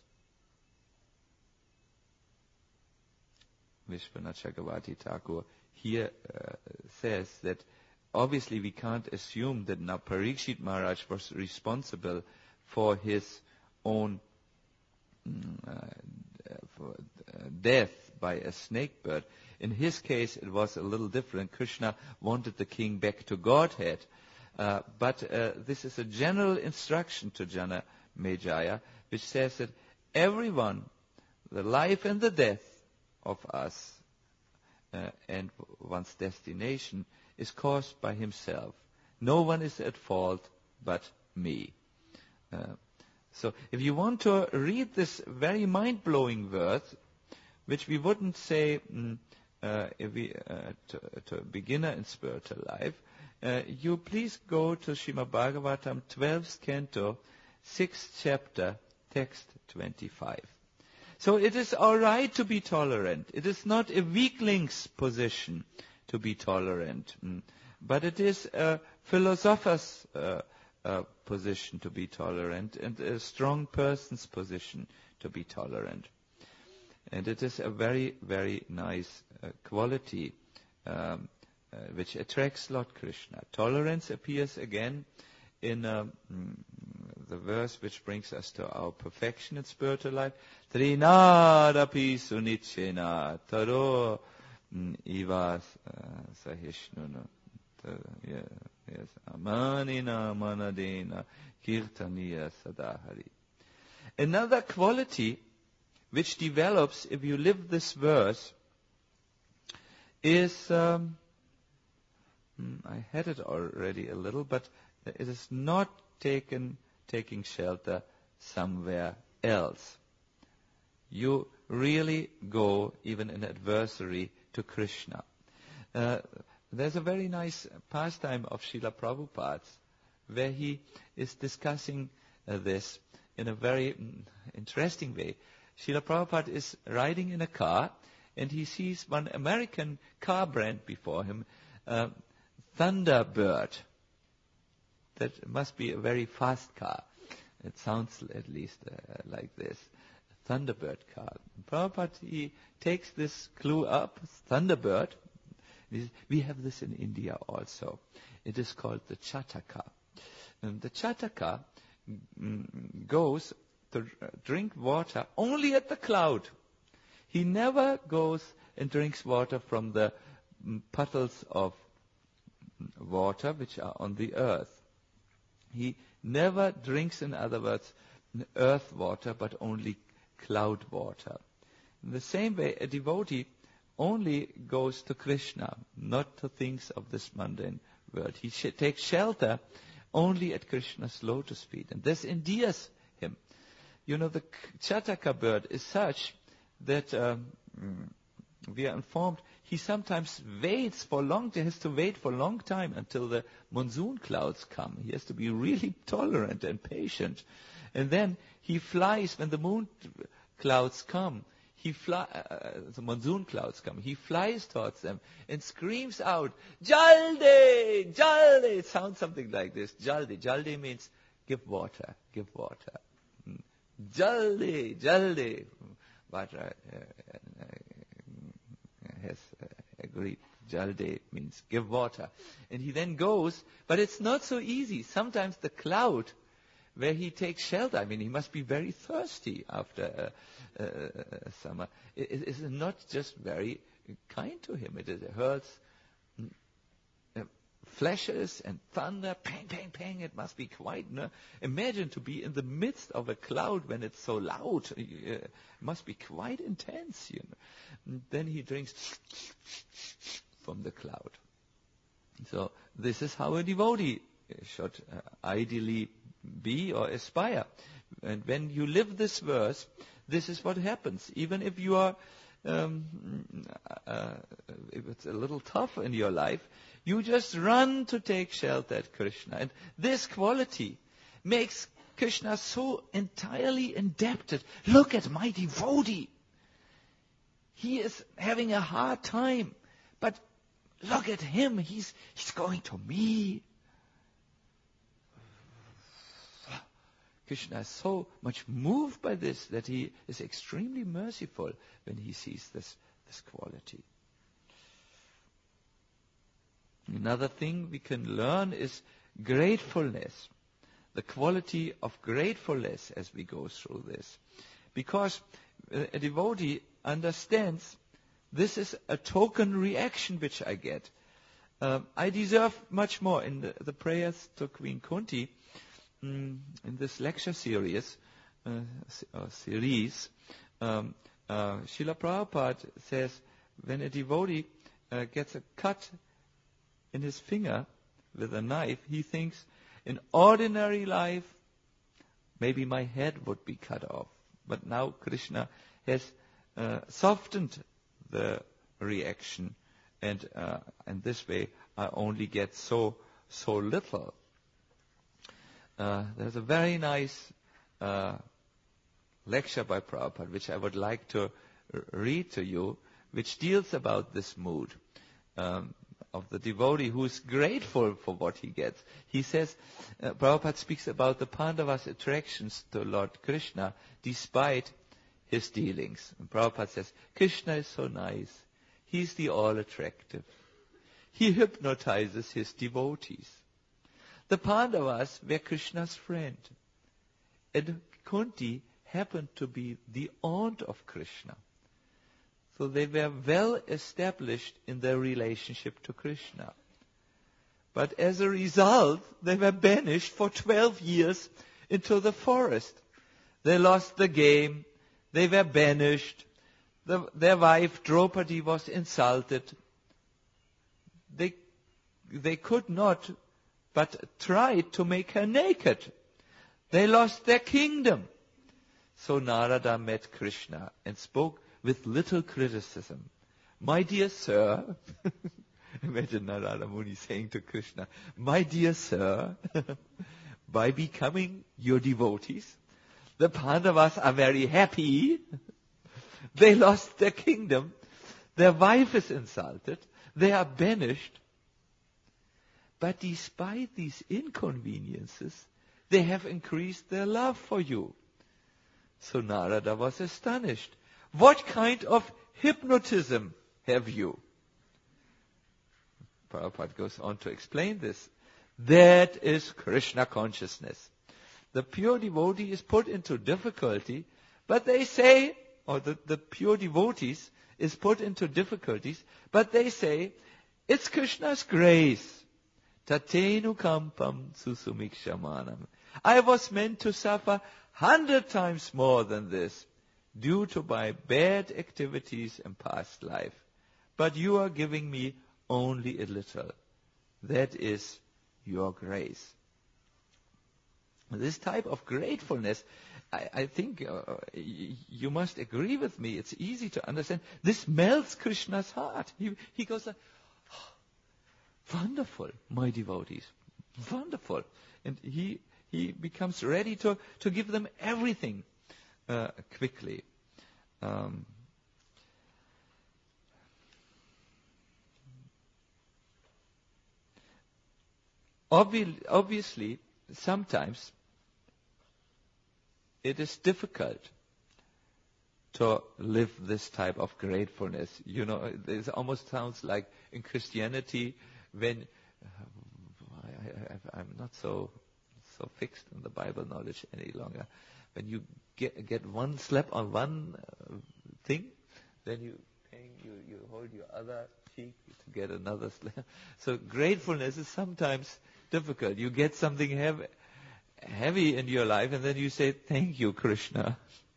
Vishwanath Chakravarti Thakur here uh, says that obviously we can't assume that now Parikshit Maharaj was responsible for his own uh, for, uh, death by a snake bird. In his case, it was a little different. Krishna wanted the king back to Godhead. Uh, but uh, this is a general instruction to Jana Mejaya, which says that everyone, the life and the death of us uh, and one's destination is caused by himself. No one is at fault but me. Uh, so if you want to read this very mind-blowing verse, which we wouldn't say mm, uh, if we, uh, to, to a beginner in spiritual life, uh, you please go to Srimad Bhagavatam, twelfth canto, sixth chapter, text twenty-five. So it is all right to be tolerant. It is not a weakling's position to be tolerant, mm, but it is a philosopher's uh, uh, position to be tolerant and a strong person's position to be tolerant. And it is a very, very nice uh, quality um, uh, which attracts Lord Krishna. Tolerance appears again in uh, mm, the verse which brings us to our perfection in spiritual life. Trinadapi sunichena taro ivas sahishnuna. Yes, amanina manadena kirtaniya sadahari. Another quality which develops if you live this verse is, um, I had it already a little, but it is not taken taking shelter somewhere else. You really go, even in adversary, to Krishna. Uh, there's a very nice pastime of Srila Prabhupada's where he is discussing uh, this in a very mm, interesting way. Srila Prabhupada is riding in a car and he sees one American car brand before him, uh, Thunderbird. That must be a very fast car. It sounds at least uh, like this. A Thunderbird car. Prabhupada, he takes this clue up, Thunderbird. We have this in India also. It is called the Chataka. And the Chataka mm, goes to drink water only at the cloud. He never goes and drinks water from the mm, puddles of water which are on the earth. He never drinks, in other words, earth water, but only cloud water. In the same way, a devotee only goes to Krishna, not to things of this mundane world. He sh- takes shelter only at Krishna's lotus feet, and this endears him. You know, the Chataka bird is such that um, we are informed he sometimes waits for long, he has to wait for a long time until the monsoon clouds come. He has to be really tolerant and patient. And then he flies when the moon clouds come. He fly, uh, the monsoon clouds come. He flies towards them and screams out, "Jaldi! Jaldi!" It sounds something like this. Jaldi. Jaldi means give water, give water. Jaldi, Jaldi. Vajra uh, uh, has uh, agreed Jalde means give water. And he then goes, but it's not so easy. Sometimes the cloud where he takes shelter, I mean, he must be very thirsty after uh, uh, summer, it, it is not just very kind to him. It, it hurts uh, flashes and thunder, pang, pang, pang. It must be quite, no? Imagine to be in the midst of a cloud when it's so loud. Uh, it must be quite intense, you know. And then he drinks from the cloud. So this is how a devotee should uh, ideally be or aspire. And when you live this verse, this is what happens. Even if you are, um, uh, if it's a little tough in your life, you just run to take shelter at Krishna. And this quality makes Krishna so entirely indebted. Look at my devotee. He is having a hard time, but look at him. He's, he's going to me. Krishna is so much moved by this that he is extremely merciful when he sees this, this quality. Another thing we can learn is gratefulness, the quality of gratefulness as we go through this. Because a devotee understands this is a token reaction which I get. Um, I deserve much more. In the, the prayers to Queen Kunti, mm, in this lecture series, uh, uh, series um, uh, Srila Prabhupada says when a devotee uh, gets a cut in his finger with a knife, he thinks, in ordinary life, maybe my head would be cut off. But now Krishna has uh, softened the reaction, and uh, and this way I only get so so little. Uh, there's a very nice uh, lecture by Prabhupada which I would like to r- read to you, which deals about this mood um, of the devotee who is grateful for what he gets. He says, uh, Prabhupada speaks about the Pandavas' attractions to Lord Krishna despite his dealings. And Prabhupada says, Krishna is so nice. He's the all-attractive. He hypnotizes his devotees. The Pandavas were Krishna's friend. And Kunti happened to be the aunt of Krishna. So they were well established in their relationship to Krishna. But as a result, they were banished for twelve years into the forest. They lost the game. They were banished. The, their wife Draupadi was insulted. They, they could not but tried to make her naked. They lost their kingdom. So Narada met Krishna and spoke with little criticism. My dear sir, imagine Narada Muni saying to Krishna, my dear sir, by becoming your devotees, the Pandavas are very happy. They lost their kingdom. Their wife is insulted. They are banished. But despite these inconveniences, they have increased their love for you. So Narada was astonished. What kind of hypnotism have you? Prabhupada goes on to explain this. That is Krishna consciousness. The pure devotee is put into difficulty, but they say, or the, the pure devotees is put into difficulties, but they say, it's Krishna's grace. Tatenu kampam susumikshamanam. I was meant to suffer hundred times more than this due to my bad activities in past life. But you are giving me only a little. That is your grace. This type of gratefulness, I, I think uh, y- you must agree with me. It's easy to understand. This melts Krishna's heart. He, he goes like, oh, wonderful, my devotees. Wonderful. And he he becomes ready to, to give them everything uh, quickly. Um, obvi- obviously, sometimes it is difficult to live this type of gratefulness. You know, it almost sounds like in Christianity when uh, I, I, I'm not so so fixed on the Bible knowledge any longer. When you get get one slap on one uh, thing, then you you you hold your other cheek to get another slap. So gratefulness is sometimes difficult. You get something heavy, heavy in your life, and then you say, "Thank you, Krishna."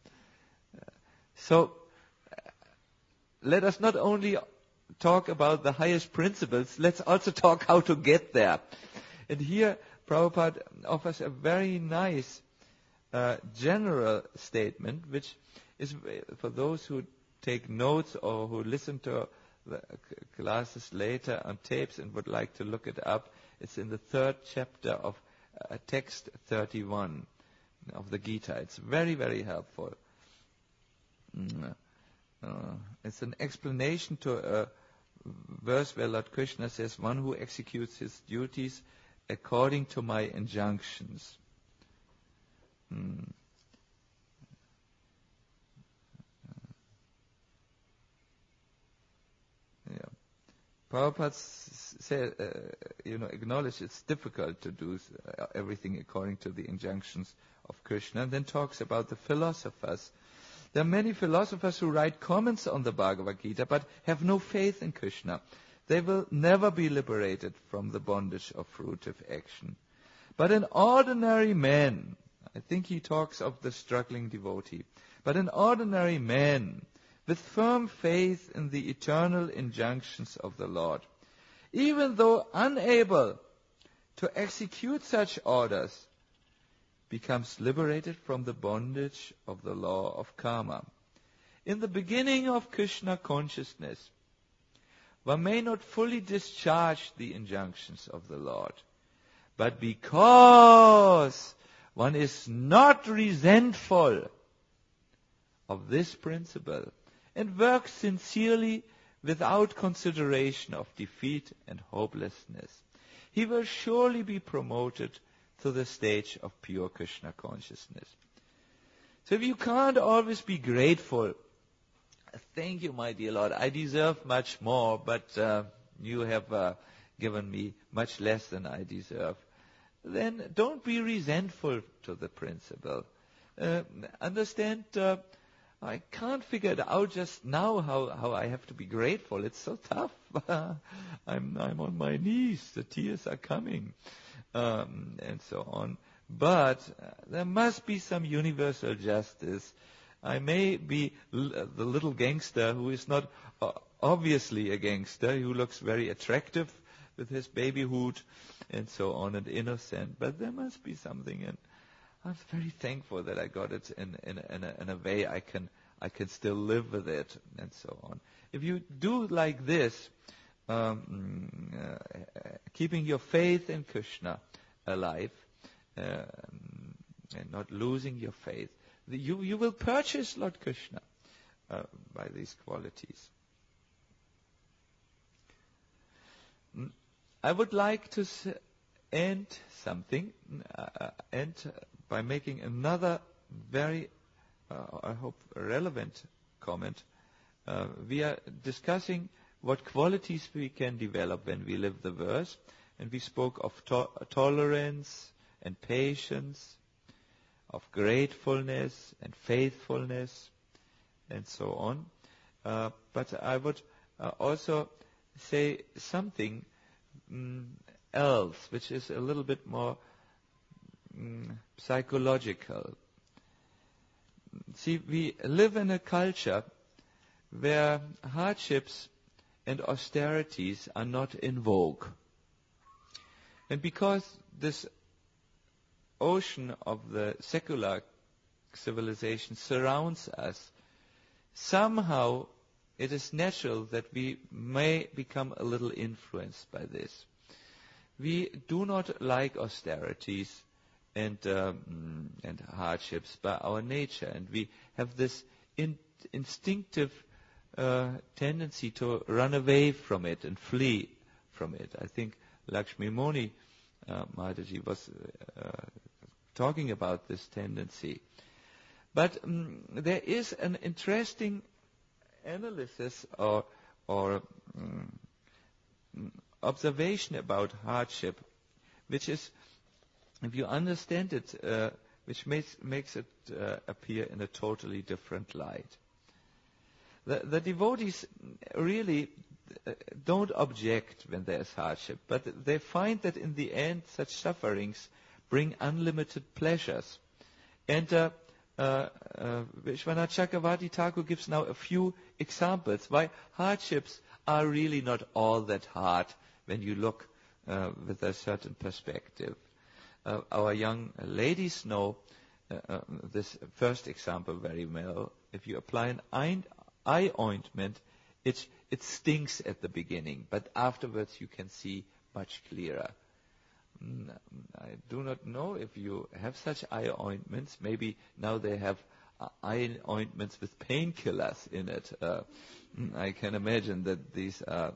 So uh, let us not only talk about the highest principles, let's also talk how to get there. And here Prabhupada offers a very nice uh, general statement, which is for those who take notes or who listen to the classes later on tapes and would like to look it up. It's in the third chapter of uh, text thirty-one of the Gita. It's very, very helpful. Uh, it's an explanation to a verse where Lord Krishna says, "One who executes his duties according to my injunctions." Hmm. Yeah. Prabhupada said, uh, you know, acknowledge it's difficult to do uh, everything according to the injunctions of Krishna, and then talks about the philosophers. There are many philosophers who write comments on the Bhagavad Gita, but have no faith in Krishna. They will never be liberated from the bondage of fruitive action. But an ordinary man, I think he talks of the struggling devotee, but an ordinary man with firm faith in the eternal injunctions of the Lord, even though unable to execute such orders, becomes liberated from the bondage of the law of karma. In the beginning of Krishna consciousness, one may not fully discharge the injunctions of the Lord, but because one is not resentful of this principle and works sincerely without consideration of defeat and hopelessness, he will surely be promoted to the stage of pure Krishna consciousness. So if you can't always be grateful, thank you, my dear Lord, I deserve much more, but uh, you have uh, given me much less than I deserve, then don't be resentful to the principle. Uh, understand, uh, I can't figure it out just now how, how I have to be grateful. It's so tough. I'm, I'm on my knees. The tears are coming. Um, and so on. But uh, there must be some universal justice. I may be l- the little gangster who is not uh, obviously a gangster, who looks very attractive with his baby hood and so on and innocent, but there must be something. And I'm very thankful that I got it in, in, in, a, in a way I can, I can still live with it and so on. If you do like this, Um, uh, keeping your faith in Krishna alive um, and not losing your faith, the, you, you will purchase Lord Krishna uh, by these qualities. I would like to s- end something, uh, end by making another very, uh, I hope, relevant comment. Uh, we are discussing what qualities we can develop when we live the verse. And we spoke of to- tolerance and patience, of gratefulness and faithfulness, and so on. Uh, but I would uh, also say something mm, else, which is a little bit more mm, psychological. See, we live in a culture where hardships and austerities are not in vogue. And because this ocean of the secular civilization surrounds us, somehow it is natural that we may become a little influenced by this. We do not like austerities and, um, and hardships by our nature, and we have this in, instinctive Uh, tendency to run away from it and flee from it. I think Lakshmi Moni uh, Mataji was uh, talking about this tendency. But um, there is an interesting analysis or, or um, observation about hardship, which is, if you understand it, uh, which makes, makes it uh, appear in a totally different light. The, the devotees really uh, don't object when there is hardship, but they find that in the end such sufferings bring unlimited pleasures. And uh, uh, uh, Vishwanath Chakravarti Thakur gives now a few examples why hardships are really not all that hard when you look uh, with a certain perspective. Uh, our young ladies know uh, uh, this first example very well. If you apply an eye, eye ointment, it, it stings at the beginning, but afterwards you can see much clearer. Mm, I do not know if you have such eye ointments. Maybe now they have uh, eye ointments with painkillers in it. Uh, I can imagine that these are...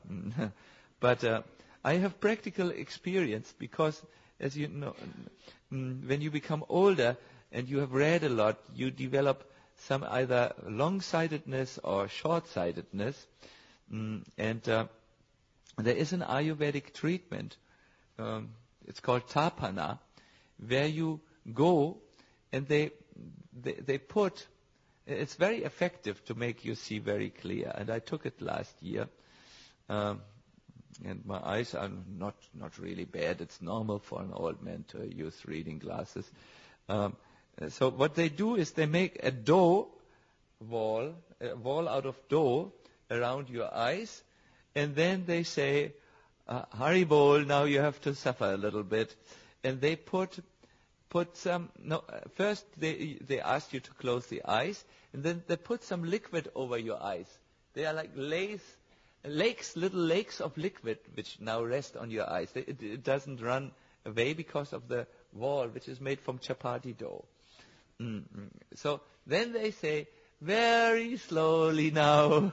but uh, I have practical experience because, as you know, when you become older and you have read a lot, you develop some either long-sightedness or short-sightedness. Mm, and uh, there is an Ayurvedic treatment, um, it's called Tapana, where you go and they, they, they put, it's very effective to make you see very clear. And I took it last year. Um, And my eyes are not, not really bad. It's normal for an old man to use reading glasses. Um, so what they do is they make a dough wall, a wall out of dough around your eyes, and then they say, uh, Haribol, now you have to suffer a little bit. And they put put some, no, first they, they ask you to close the eyes, and then they put some liquid over your eyes. They are like lace, lakes, little lakes of liquid which now rest on your eyes. It, it doesn't run away because of the wall, which is made from chapati dough. Mm-hmm. So then they say, very slowly now.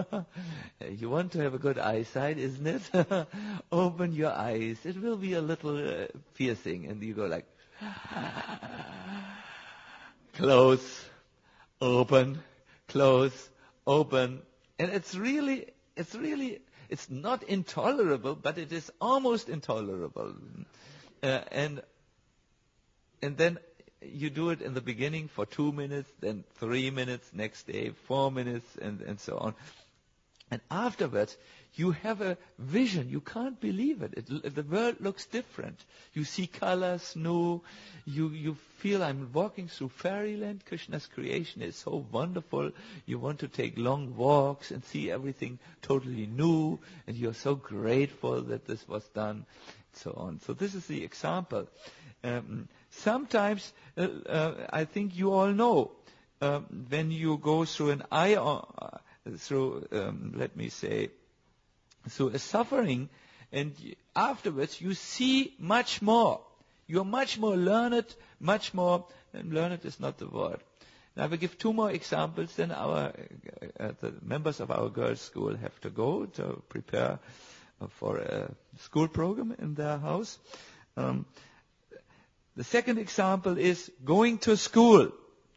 You want to have a good eyesight, isn't it? Open your eyes. It will be a little uh, piercing. And you go like, close, open, close, open. And it's really... It's really, it's not intolerable, but it is almost intolerable. Uh, and and then you do it in the beginning for two minutes, then three minutes, next day four minutes, and, and so on. And afterwards, you have a vision. You can't believe it. it. The world looks different. You see colors new. You, you feel I'm walking through fairyland. Krishna's creation is so wonderful. You want to take long walks and see everything totally new. And you're so grateful that this was done, and so on. So this is the example. Um, sometimes, uh, uh, I think you all know, um, when you go through an eye... Uh, through, um, let me say, through a suffering, and afterwards you see much more. You're much more learned, much more, and learned is not the word. Now I will give two more examples, then our, uh, the members of our girls' school have to go to prepare for a school program in their house. Um, the second example is going to school.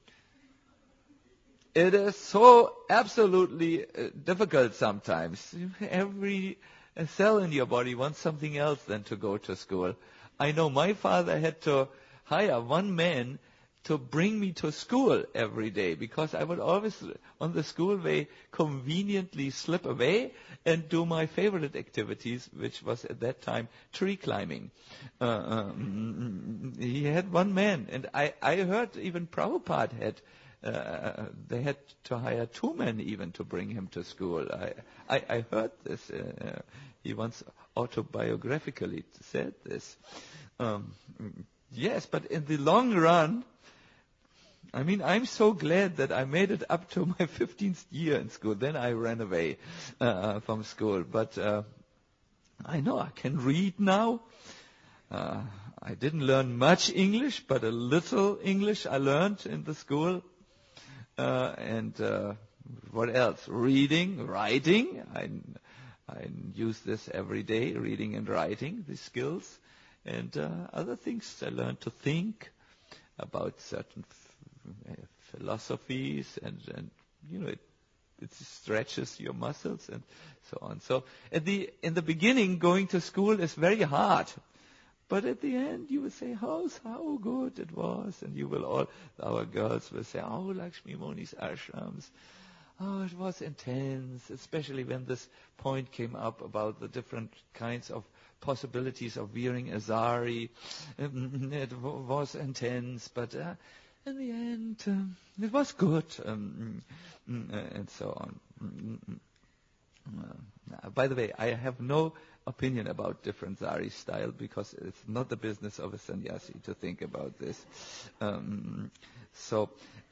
It is so absolutely uh, difficult sometimes. Every uh, cell in your body wants something else than to go to school. I know my father had to hire one man to bring me to school every day because I would always, on the school way, conveniently slip away and do my favorite activities, which was at that time tree climbing. Uh, um, he had one man, and I, I heard even Prabhupada had Uh, they had to hire two men even to bring him to school. I, I, I heard this. Uh, he once autobiographically said this. Um, yes, but in the long run, I mean, I'm so glad that I made it up to my fifteenth year in school. Then I ran away uh, from school. But uh, I know I can read now. Uh, I didn't learn much English, but a little English I learned in the school. Uh, and uh, what else? Reading, writing. I, I use this every day, reading and writing, these skills. And uh, other things, I learned to think about certain f- uh, philosophies, and, and you know, it, it stretches your muscles and so on. So at the in the beginning, going to school is very hard. But at the end, you will say, oh, how good it was. And you will all, our girls will say, oh, Lakshmi Muni's ashrams. Oh, it was intense, especially when this point came up about the different kinds of possibilities of wearing a sari. It w- was intense, but uh, in the end, um, it was good, um, and so on. Uh, by the way, I have no opinion about different sari style, because it's not the business of a sannyasi to think about this. Um, so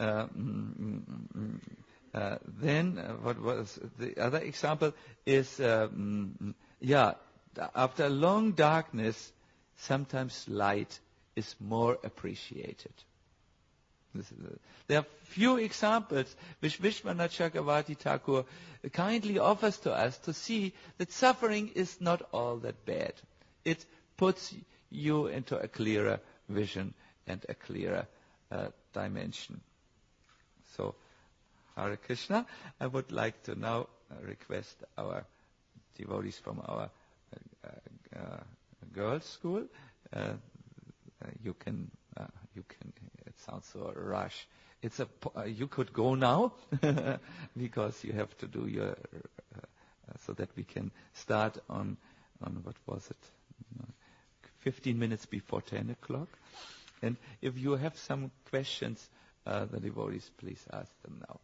um, uh, then, uh, what was the other example? Is um, yeah, after a long darkness, sometimes light is more appreciated. This is a, there are few examples which Vishwanath Chakravarti Thakur kindly offers to us to see that suffering is not all that bad. It puts you into a clearer vision and a clearer uh, dimension. So, Hare Krishna, I would like to now uh, request our devotees from our uh, uh, girls' school. Uh, uh, you can, uh, you can. It sounds so rush. It's a. Uh, you could go now because you have to do your. Uh, uh, so that we can start on, on what was it? Fifteen minutes before ten o'clock. And if you have some questions, uh, the devotees, please ask them now.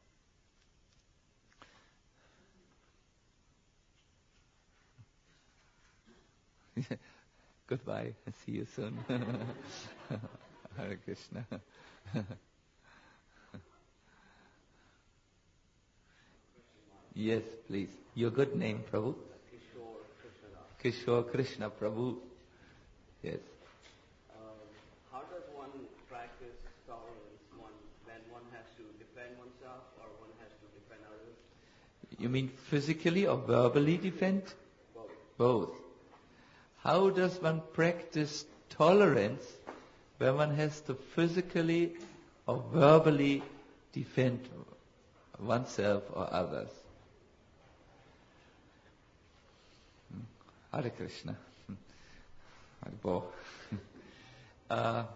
Goodbye. See you soon. Hare Krishna. Yes, please. Your good name, Prabhu? Kishore Krishna. Kishore Krishna, Prabhu. Yes. Um, how does one practice tolerance one, when one has to defend oneself or one has to defend others? You mean physically or verbally defend? Both. Both. How does one practice tolerance when one has to physically or verbally defend oneself or others? Hare Krishna. Hare Bo. uh,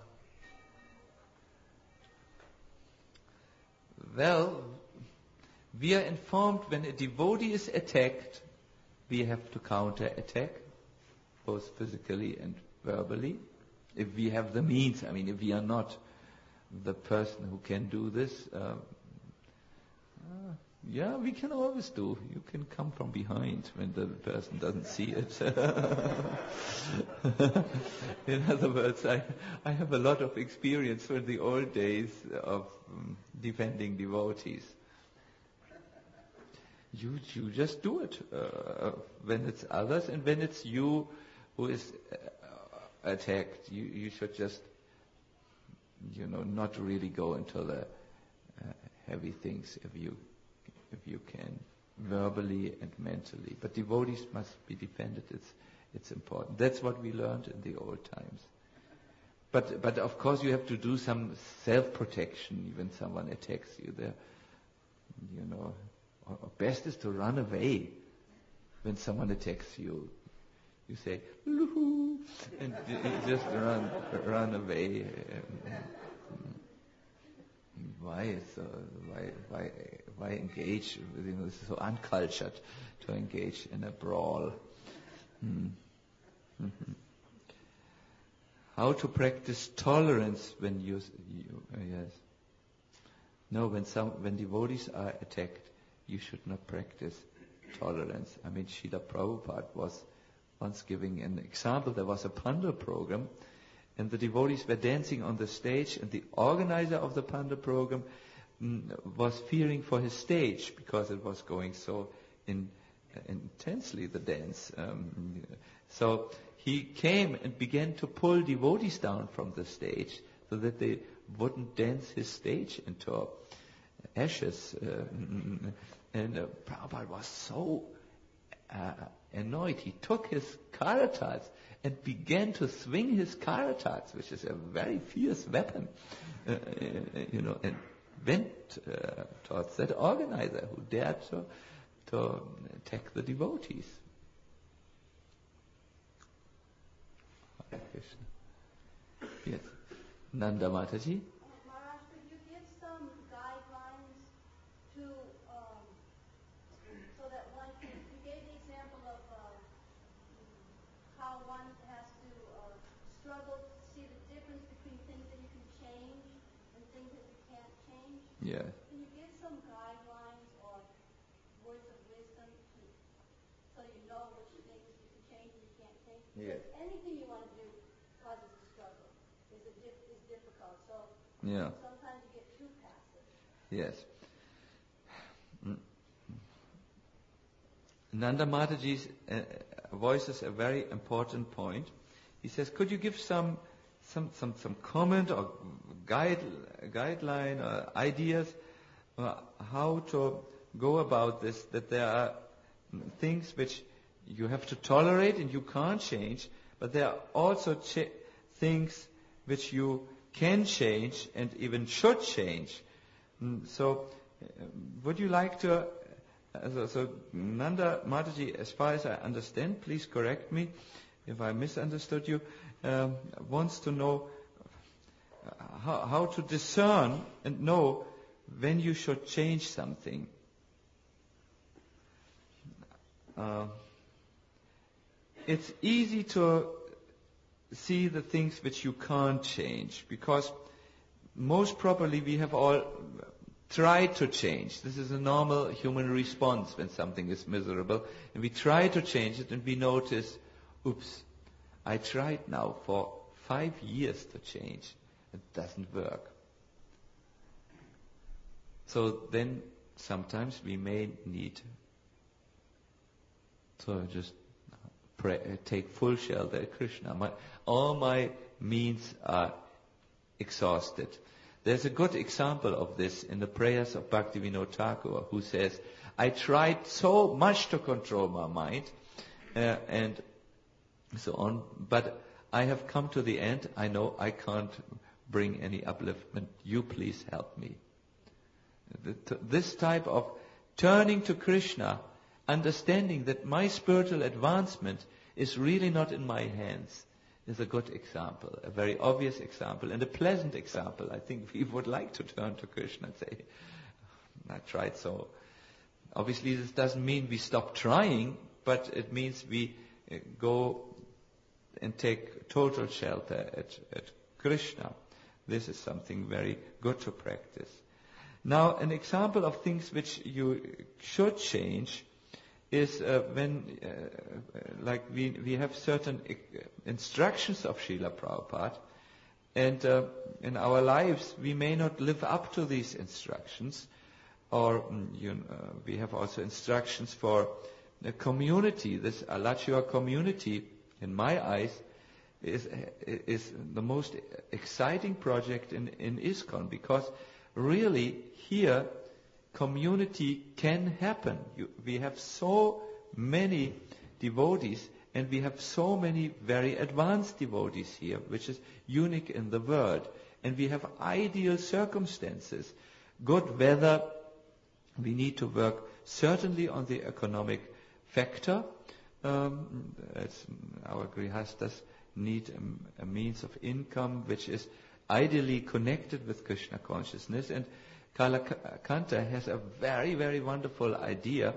well, we are informed when a devotee is attacked, we have to counter-attack, both physically and verbally. If we have the means, I mean, if we are not the person who can do this, uh, uh, yeah, we can always do. You can come from behind when the person doesn't see it. In other words, I, I have a lot of experience from the old days of um, defending devotees. You, you just do it uh, when it's others, and when it's you who is uh, attacked, you, you should just, you know, not really go into the uh, heavy things if you if you can, verbally and mentally. But devotees must be defended. It's it's important. That's what we learned in the old times. But but of course you have to do some self-protection when someone attacks you. There, you know, or, or best is to run away when someone attacks you. You say, "Loo-hoo," and you just run run away. Why so? Why why why engage? You know, it's so uncultured to engage in a brawl. Hmm. Mm-hmm. How to practice tolerance when you, you uh, yes. No, when some when devotees are attacked, you should not practice tolerance. I mean, Srila Prabhupada was once giving an example. There was a Pandal program, and the devotees were dancing on the stage, and the organizer of the Pandal program mm, was fearing for his stage because it was going so in, uh, intensely, the dance. Um, so he came and began to pull devotees down from the stage so that they wouldn't dance his stage into ashes. Uh, and uh, Prabhupada was so uh, annoyed. He took his karatats and began to swing his karatats, which is a very fierce weapon, uh, uh, you know, and went uh, towards that organizer who dared to, to attack the devotees. Hare Krishna. Yes. Nanda Mataji. Maharaj, could you give some guidelines to, um, so that one can, you gave the example of uh, how one has to uh, struggle to see the difference between things that you can change and things that you can't change. Yeah. Can you give some guidelines or words of wisdom to, so you know which things you can change and you can't change? Yes. Because anything you want to do causes a struggle, is, a dif- is difficult. So Yeah. sometimes you get too passive. Yes. Mm. Nanda Mataji's uh, voices a very important point. He says, could you give some some some, some comment or guide guideline or ideas uh, how to go about this, that there are things which you have to tolerate and you can't change, but there are also cha- things which you can change and even should change. Mm, so, uh, would you like to, uh, so, so Nanda Mataji, as far as I understand, please correct me if I misunderstood you, um, wants to know uh, how, how to discern and know when you should change something. Uh, it's easy to see the things which you can't change, because most probably we have all tried to change. This is a normal human response when something is miserable, and we try to change it and we notice, oops, I tried now for five years to change. It doesn't work. So then sometimes we may need to just pray, take full shelter at Krishna. My, all my means are exhausted. There's a good example of this in the prayers of Bhaktivinoda Thakur, who says, I tried so much to control my mind uh, and so on, but I have come to the end. I know I can't bring any upliftment. You please help me. This type of turning to Krishna, understanding that my spiritual advancement is really not in my hands, is a good example, a very obvious example, and a pleasant example. I think we would like to turn to Krishna and say, I tried so. Obviously, this doesn't mean we stop trying, but it means we uh, go and take total shelter at, at Krishna. This is something very good to practice. Now, an example of things which you should change is uh, when, uh, like we we have certain instructions of Srila Prabhupada, and uh, in our lives we may not live up to these instructions, or you know, we have also instructions for the community. This Alachua community, in my eyes, is is the most exciting project in in ISKCON, because really here community can happen. You, we have so many devotees, and we have so many very advanced devotees here, which is unique in the world. And we have ideal circumstances, good weather. We need to work certainly on the economic factor. Um, as our grihastas need a, a means of income which is ideally connected with Krishna consciousness. And Kalakanta has a very, very wonderful idea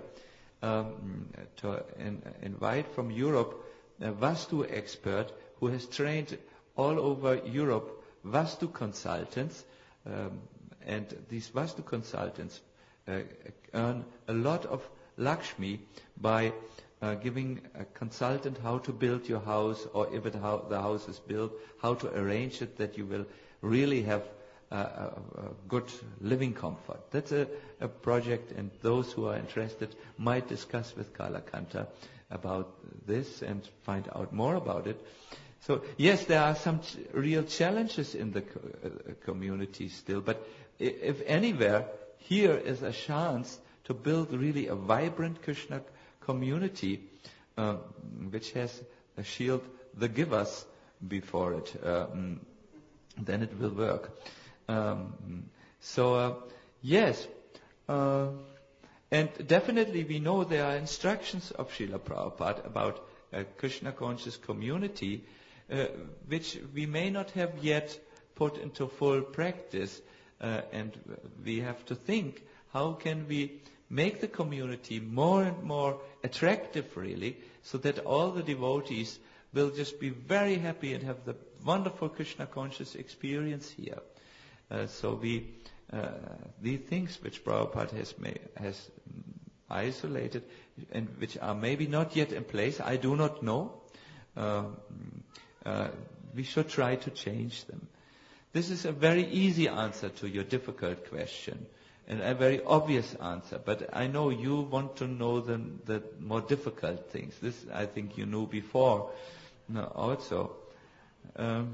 um, to in, invite from Europe a Vastu expert who has trained all over Europe Vastu consultants, um, and these Vastu consultants uh, earn a lot of Lakshmi by uh, giving a consultant how to build your house, or if it, how the house is built, how to arrange it that you will really have Uh, a, a good living comfort. That's a, a project, and those who are interested might discuss with Kalakanta about this and find out more about it. So, yes, there are some ch- real challenges in the co- uh, community still, but I- if anywhere, here is a chance to build really a vibrant Krishna community uh, which has a shield the givers before it, um, then it will work. Um, so, uh, yes, uh, and definitely we know there are instructions of Srila Prabhupada about a Krishna conscious community, uh, which we may not have yet put into full practice, uh, and we have to think, how can we make the community more and more attractive, really, so that all the devotees will just be very happy and have the wonderful Krishna conscious experience here. Uh, so we, uh, the things which Prabhupada has made, has isolated, and which are maybe not yet in place, I do not know, uh, uh, we should try to change them. This is a very easy answer to your difficult question, and a very obvious answer, but I know you want to know the, the more difficult things. This I think you knew before no, also. Um,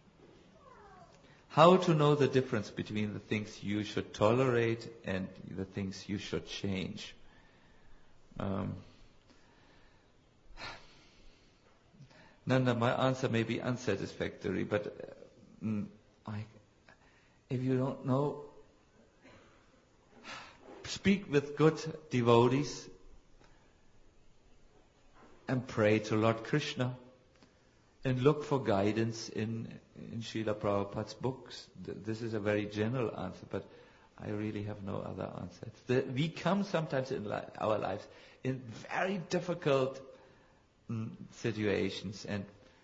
how to know the difference between the things you should tolerate and the things you should change. Um, Nanda, my answer may be unsatisfactory, but uh, mm, I, if you don't know, speak with good devotees and pray to Lord Krishna and look for guidance in, in Srila Prabhupada's books. This is a very general answer, but I really have no other answer. The, we come sometimes in li- our lives in very difficult mm, situations, and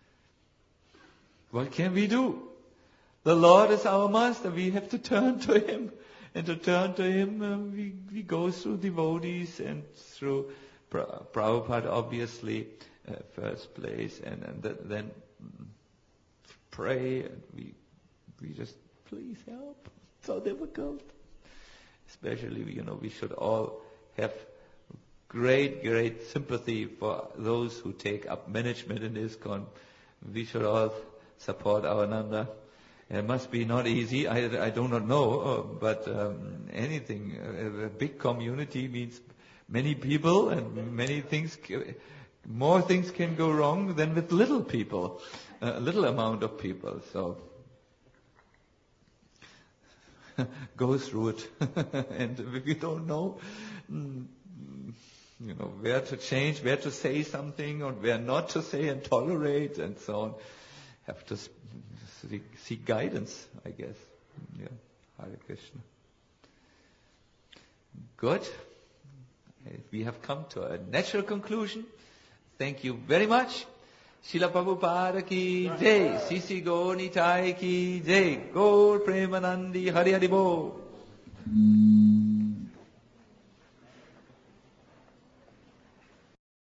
what can we do? The Lord is our master. We have to turn to Him. And to turn to Him, uh, we, we go through devotees and through pra- Prabhupada, obviously, uh, first place, and, and th- then mm, pray, and we we just, please help. It's so difficult. Especially, you know, we should all have great, great sympathy for those who take up management in ISKCON. We should all support our Nanda. It must be not easy, I, I do not know, uh, but um, anything, uh, a big community means many people and many things, more things can go wrong than with little people, a little amount of people, so go through it. And if you don't know, mm, you know, where to change, where to say something or where not to say and tolerate and so on, have to sp- seek, seek guidance, I guess. Yeah, Hare Krishna. Good. We have come to a natural conclusion. Thank you very much. Srila Prabhupada ki jai, Sisi Gaur Nitai ki jai, Gaur Premanandi Hari Hari Bo.